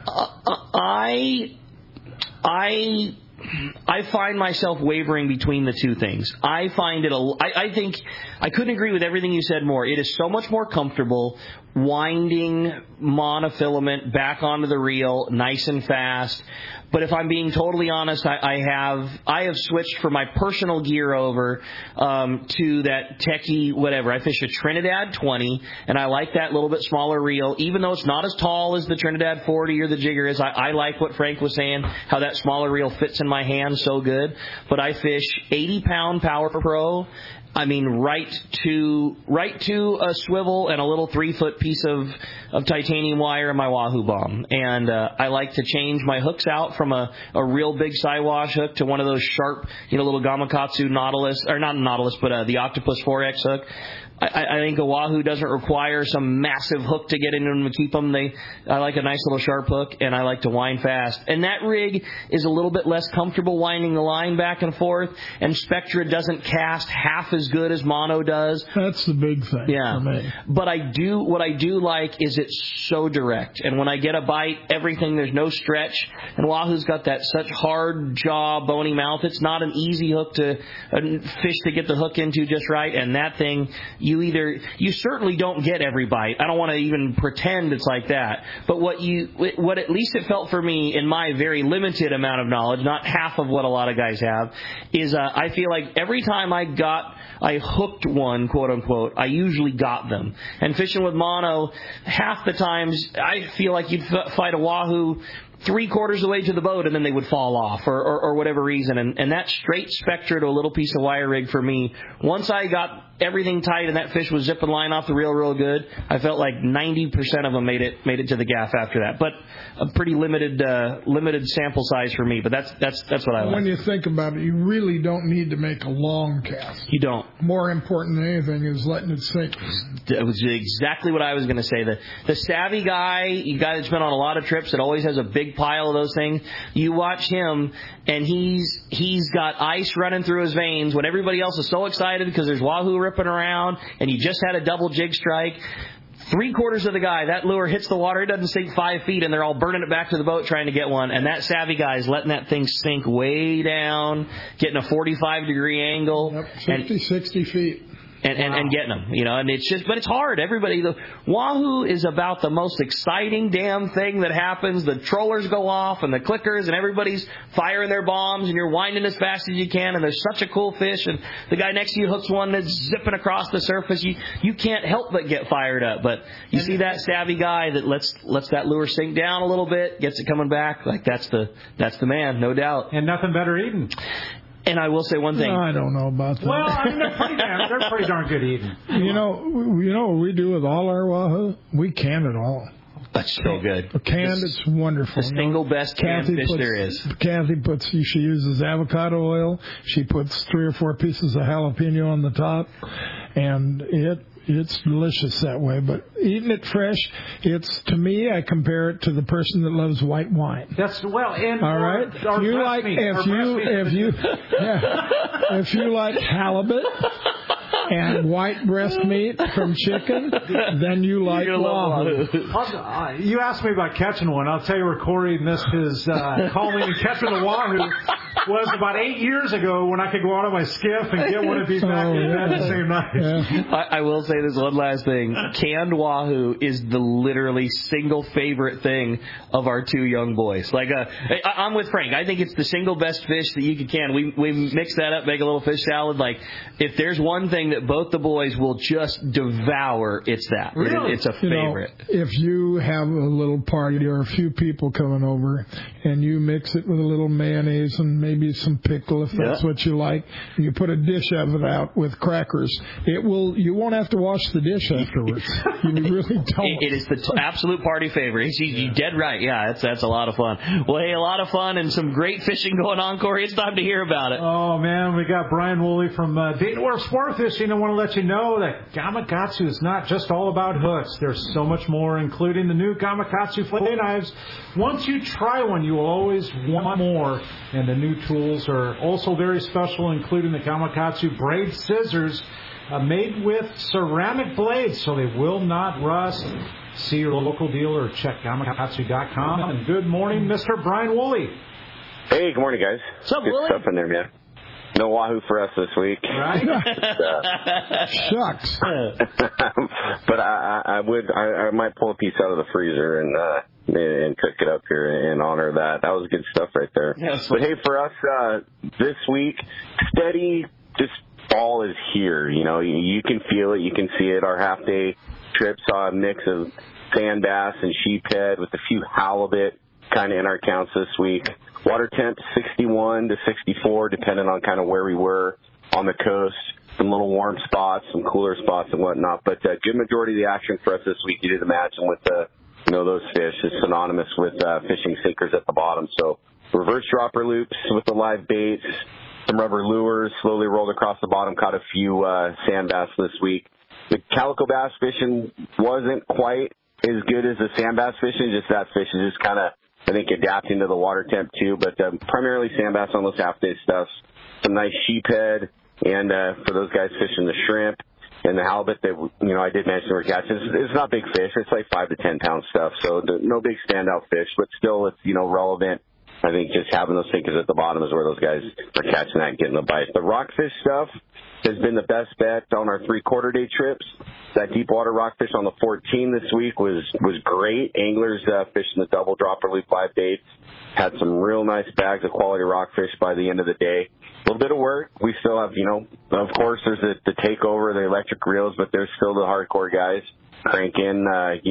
I find myself wavering between the two things. I think I couldn't agree with everything you said more. It is so much more comfortable winding monofilament back onto the reel nice and fast. But if I'm being totally honest, I have switched for my personal gear over to that techie whatever. I fish a Trinidad 20, and I like that little bit smaller reel. Even though it's not as tall as the Trinidad 40 or the jigger is, I like what Frank was saying, how that smaller reel fits in my hand so good. But I fish 80-pound Power Pro. I mean, right to a swivel and a little 3-foot piece of titanium wire in my wahoo bomb. And I like to change my hooks out from a real big Siwash hook to one of those sharp, little Gamakatsu Nautilus, or not Nautilus, but the Octopus 4X hook. I think a wahoo doesn't require some massive hook to get into them to keep them. I like a nice little sharp hook, and I like to wind fast. And that rig is a little bit less comfortable winding the line back and forth, and Spectra doesn't cast half as good as mono does. That's the big thing for me. But what I do like is it's so direct. And when I get a bite, there's no stretch. And wahoo's got that such hard jaw, bony mouth. It's not an easy hook fish to get the hook into just right. And that thing, you certainly don't get every bite. I don't want to even pretend it's like that. But what at least it felt for me in my very limited amount of knowledge, not half of what a lot of guys have, is I feel like every time I hooked one, quote unquote, I usually got them. And fishing with mono, half the times I feel like you'd fight a wahoo 3/4 of the way to the boat, and then they would fall off or whatever reason. And that straight Spectra to a little piece of wire rig for me, once I got everything tight and that fish was zipping line off the reel real good, I felt like 90% of them made it to the gaff after that. But a pretty limited sample size for me. But that's what I like. When you think about it, you really don't need to make a long cast. You don't. More important than anything is letting it sink. That was exactly what I was going to say. The savvy guy, you guy that's been on a lot of trips that always has a big pile of those things, you watch him and he's got ice running through his veins when everybody else is so excited because there's wahoo ripping around and you just had a double jig strike. 3/4 of the guy, that lure hits the water, it doesn't sink 5 feet, and they're all burning it back to the boat trying to get one. And that savvy guy is letting that thing sink way down, getting a 45-degree angle. 50, 60 feet. And getting them, and but it's hard. The wahoo is about the most exciting damn thing that happens. The trollers go off and the clickers and everybody's firing their bombs and you're winding as fast as you can and there's such a cool fish and the guy next to you hooks one that's zipping across the surface. You can't help but get fired up. But you see that savvy guy that lets that lure sink down a little bit, gets it coming back, like that's the man, no doubt. And nothing better eating. And I will say one thing. No, I don't know about that. Well, they're pretty darn good eating. You know what we do with all our wahoo? We can it all. That's so good. Canned, it's wonderful. The single best canned fish there is. Kathy she uses avocado oil. She puts 3 or 4 pieces of jalapeno on the top, and it's delicious that way. But eating it fresh, to me, I compare it to the person that loves white wine. And all right. If you like halibut and white breast meat from chicken, then you like wahoo. You asked me about catching one. I'll tell you where Corey missed his calling and catching the wahoo was about 8 years ago when I could go out on my skiff and get one of these back in bed the same night. Yeah. I will say this one last thing. Canned wahoo is the literally single favorite thing of our 2 young boys. Like I'm with Frank. I think it's the single best fish that you can can. We mix that up, make a little fish salad. Like if there's one thing that both the boys will just devour, it's that. Really? It's a favorite. If you have a little party or a few people coming over and you mix it with a little mayonnaise and maybe some pickle if that's what you like, and you put a dish of it out with crackers, you won't have to wash the dish afterwards. You really don't. It is the absolute party favorite. You're dead right. Yeah, that's a lot of fun. Well, hey, a lot of fun and some great fishing going on, Corey. It's time to hear about it. Oh, man, we got Brian Woolley from Dayton Wharf Sport Fishing. I want to let you know that Gamakatsu is not just all about hooks. There's so much more, including the new Gamakatsu fillet knives. Once you try one, you will always want more. And the new tools are also very special, including the Gamakatsu braid scissors made with ceramic blades, so they will not rust. See your local dealer or check Gamakatsu.com. And good morning, Mr. Brian Woolley. Hey, good morning, guys. What's up, Good Willie? stuff in there, man. No wahoo for us this week. Right? Shucks. But I might pull a piece out of the freezer and cook it up here in honor of that. That was good stuff right there. Yes. But hey, for us this week, steady, just fall is here. You know, you can feel it, you can see it. Our half-day trip saw a mix of sand bass and sheephead with a few halibut kind of in our counts this week. Water temp 61 to 64, depending on kind of where we were on the coast. Some little warm spots, some cooler spots and whatnot. But good majority of the action for us this week, you did imagine with those fish is synonymous with fishing sinkers at the bottom. So reverse dropper loops with the live baits, some rubber lures slowly rolled across the bottom, caught a few sand bass this week. The calico bass fishing wasn't quite as good as the sand bass fishing. Just that fish is just kind of, I think, adapting to the water temp too. But primarily sand bass on those half-day stuffs. Some nice sheephead, and for those guys fishing the shrimp and the halibut that I did mention we're catching. It's not big fish. It's like 5 to 10 pound stuff. So no big standout fish, but still it's relevant. I think just having those sinkers at the bottom is where those guys are catching that and getting the bites. The rockfish stuff has been the best bet on our 3/4 day trips. That deep water rockfish on the 14 this week was great. Anglers fishing the double dropper loop live baits had some real nice bags of quality rockfish by the end of the day. A little bit of work. We still have, of course, there's the takeover, the electric reels, but there's still the hardcore guys cranking.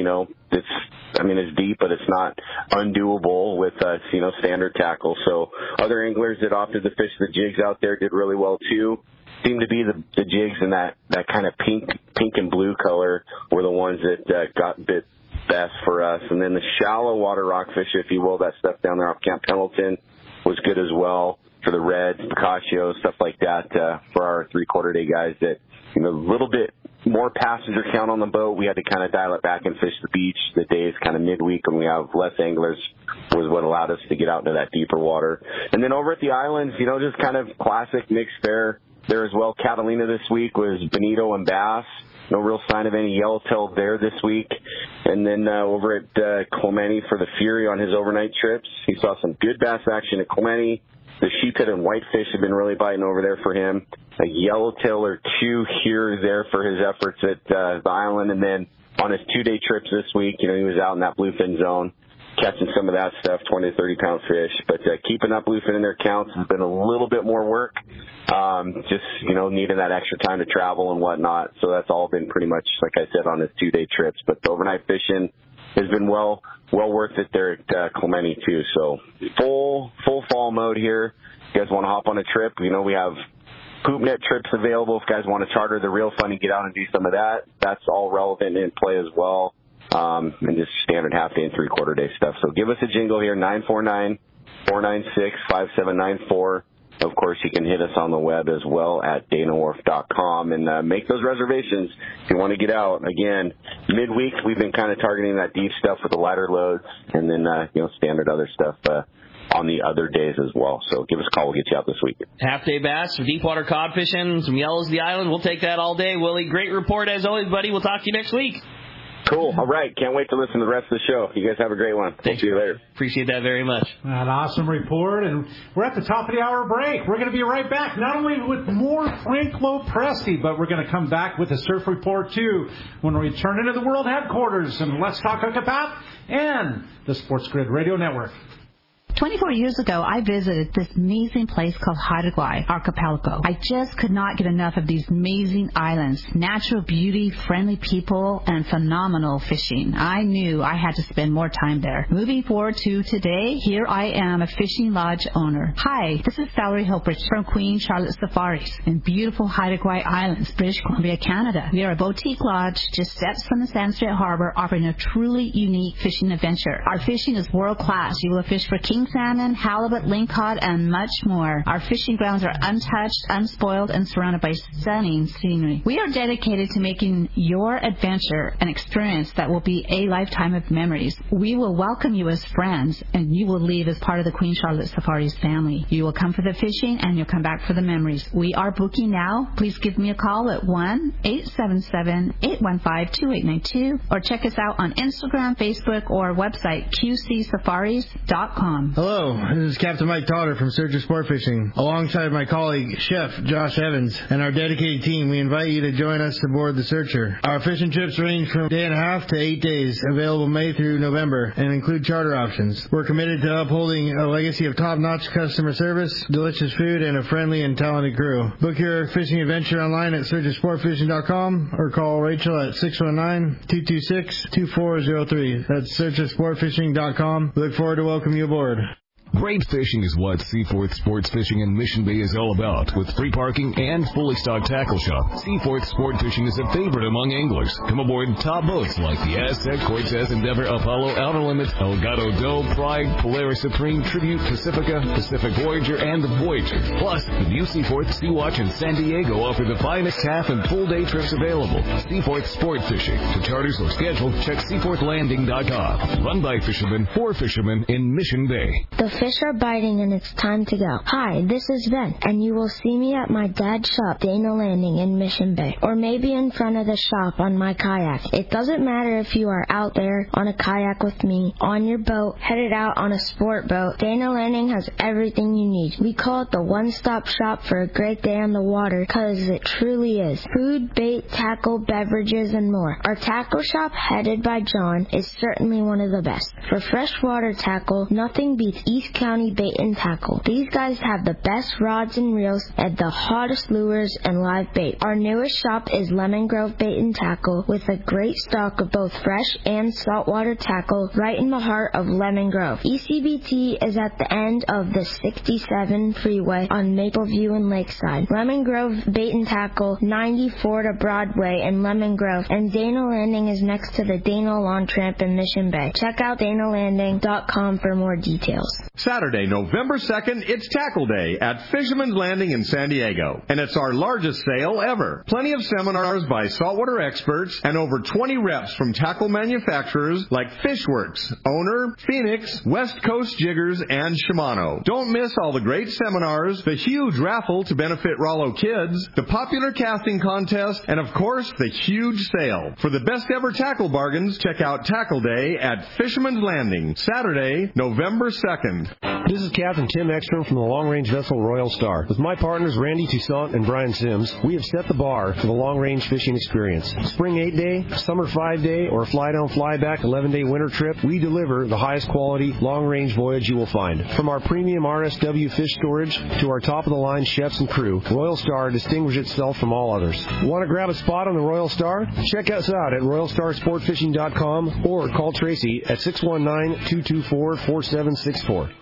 It's deep, but it's not undoable with standard tackle. So other anglers that opted to fish the jigs out there did really well too. Seemed to be the jigs in that kind of pink and blue color were the ones that got bit best for us. And then the shallow water rockfish, if you will, that stuff down there off Camp Pendleton was good as well for the reds, picasio, stuff like that for our 3/4 day guys that, a little bit more passenger count on the boat. We had to kind of dial it back and fish the beach the days kind of midweek when we have less anglers was what allowed us to get out into that deeper water. And then over at the islands, just kind of classic mixed fare there as well. Catalina this week was bonito and bass. No real sign of any yellowtail there this week. And then over at Clemente for the Fury on his overnight trips, he saw some good bass action at Clemente. The sheephead and whitefish have been really biting over there for him. A yellowtail or two here or there for his efforts at the island. And then on his 2-day trips this week, he was out in that bluefin zone, catching some of that stuff, 20 to 30 pound fish. But keeping that bluefin in their counts has been a little bit more work. Needing that extra time to travel and whatnot. So that's all been pretty much, like I said, on his 2-day trips. But the overnight fishing has been well worth it there at Clemente too. So full fall mode here. If you guys want to hop on a trip, we have PoopNet trips available. If you guys want to charter the Real Fun and get out and do some of that, that's all relevant in play as well. And just standard half-day and 3/4 day stuff. So give us a jingle here, 949-496-5794. Of course, you can hit us on the web as well at DanaWharf.com and make those reservations if you want to get out. Again, midweek, we've been kind of targeting that deep stuff with the lighter loads and then, standard other stuff on the other days as well. So give us a call. We'll get you out this week. Half-day bass, some deep water cod fishing, some yellows of the island. We'll take that all day. Willie, great report as always, buddy. We'll talk to you next week. Cool. All right. Can't wait to listen to the rest of the show. You guys have a great one. Thanks. See you later. Appreciate that very much. An awesome report. And we're at the top of the hour break. We're going to be right back, not only with more Frank Lopresti, but we're going to come back with a surf report, too, when we return into the world headquarters. And Let's Talk Hookup app and the Sports Grid Radio Network. 24 years ago, I visited this amazing place called Haida Gwaii Archipelago. I just could not get enough of these amazing islands, natural beauty, friendly people, and phenomenal fishing. I knew I had to spend more time there. Moving forward to today, here I am, a fishing lodge owner. Hi, this is Valerie Hilbridge from Queen Charlotte Safaris in beautiful Haida Gwaii Islands, British Columbia, Canada. We are a boutique lodge just steps from the Sandstreet Harbor, offering a truly unique fishing adventure. Our fishing is world class. You will fish for king salmon, halibut, lingcod, and much more. Our fishing grounds are untouched, unspoiled, and surrounded by stunning scenery. We are dedicated to making your adventure an experience that will be a lifetime of memories. We will welcome you as friends, and you will leave as part of the Queen Charlotte Safaris family. You will come for the fishing, and you'll come back for the memories. We are booking now. Please give me a call at 1-877-815-2892 or check us out on Instagram, Facebook, or website qcsafaris.com. Hello, this is Captain Mike Totter from Searcher Sport Fishing. Alongside my colleague, Chef Josh Evans, and our dedicated team, we invite you to join us aboard the Searcher. Our fishing trips range from a day and a half to 8 days, available May through November, and include charter options. We're committed to upholding a legacy of top-notch customer service, delicious food, and a friendly and talented crew. Book your fishing adventure online at searchersportfishing.com or call Rachel at 619-226-2403. That's searchersportfishing.com. We look forward to welcoming you aboard. Great fishing is what Seaforth Sports Fishing in Mission Bay is all about. With free parking and fully stocked tackle shop, Seaforth Sport Fishing is a favorite among anglers. Come aboard top boats like the Aztec, Cortez, Endeavor, Apollo, Outer Limits, Elgato Doe, Pride, Polaris Supreme, Tribute, Pacifica, Pacific Voyager, and the Voyager. Plus, the new Seaforth, Sea-Watch, and San Diego offer the finest half and full day trips available. Seaforth Sport Fishing. To charters or schedule, check seaforthlanding.com. Run by fishermen for fishermen in Mission Bay. The fish are biting and it's time to go. Hi, this is Ben, and you will see me at my dad's shop, Dana Landing in Mission Bay, or maybe in front of the shop on my kayak. It doesn't matter if you are out there on a kayak with me, on your boat, headed out on a sport boat. Dana Landing has everything you need. We call it the one-stop shop for a great day on the water, because it truly is. Food, bait, tackle, beverages, and more. Our tackle shop, headed by John, is certainly one of the best. For freshwater tackle, nothing beats East County Bait and Tackle. These guys have the best rods and reels and the hottest lures and live bait. Our newest shop is Lemon Grove Bait and Tackle, with a great stock of both fresh and saltwater tackle right in the heart of Lemon Grove. ECBT is at the end of the 67 freeway on Mapleview and Lakeside. Lemon Grove Bait and Tackle, 94 to Broadway in Lemon Grove, and Dana Landing is next to the Dana Lawn Tramp in Mission Bay. Check out danalanding.com for more details. Saturday, November 2nd, it's Tackle Day at Fisherman's Landing in San Diego. And it's our largest sale ever. Plenty of seminars by saltwater experts and over 20 reps from tackle manufacturers like Fishworks, Owner, Phoenix, West Coast Jiggers, and Shimano. Don't miss all the great seminars, the huge raffle to benefit Rollo Kids, the popular casting contest, and of course, the huge sale. For the best ever tackle bargains, check out Tackle Day at Fisherman's Landing, Saturday, November 2nd. This is Captain Tim Ekstrom from the long-range vessel Royal Star. With my partners Randy Toussaint and Brian Sims, we have set the bar for the long-range fishing experience. Spring 8-day, summer 5-day, or fly-down, fly-back 11-day winter trip, we deliver the highest quality long-range voyage you will find. From our premium RSW fish storage to our top-of-the-line chefs and crew, Royal Star distinguishes itself from all others. Want to grab a spot on the Royal Star? Check us out at RoyalStarSportFishing.com or call Tracy at 619-224-4764.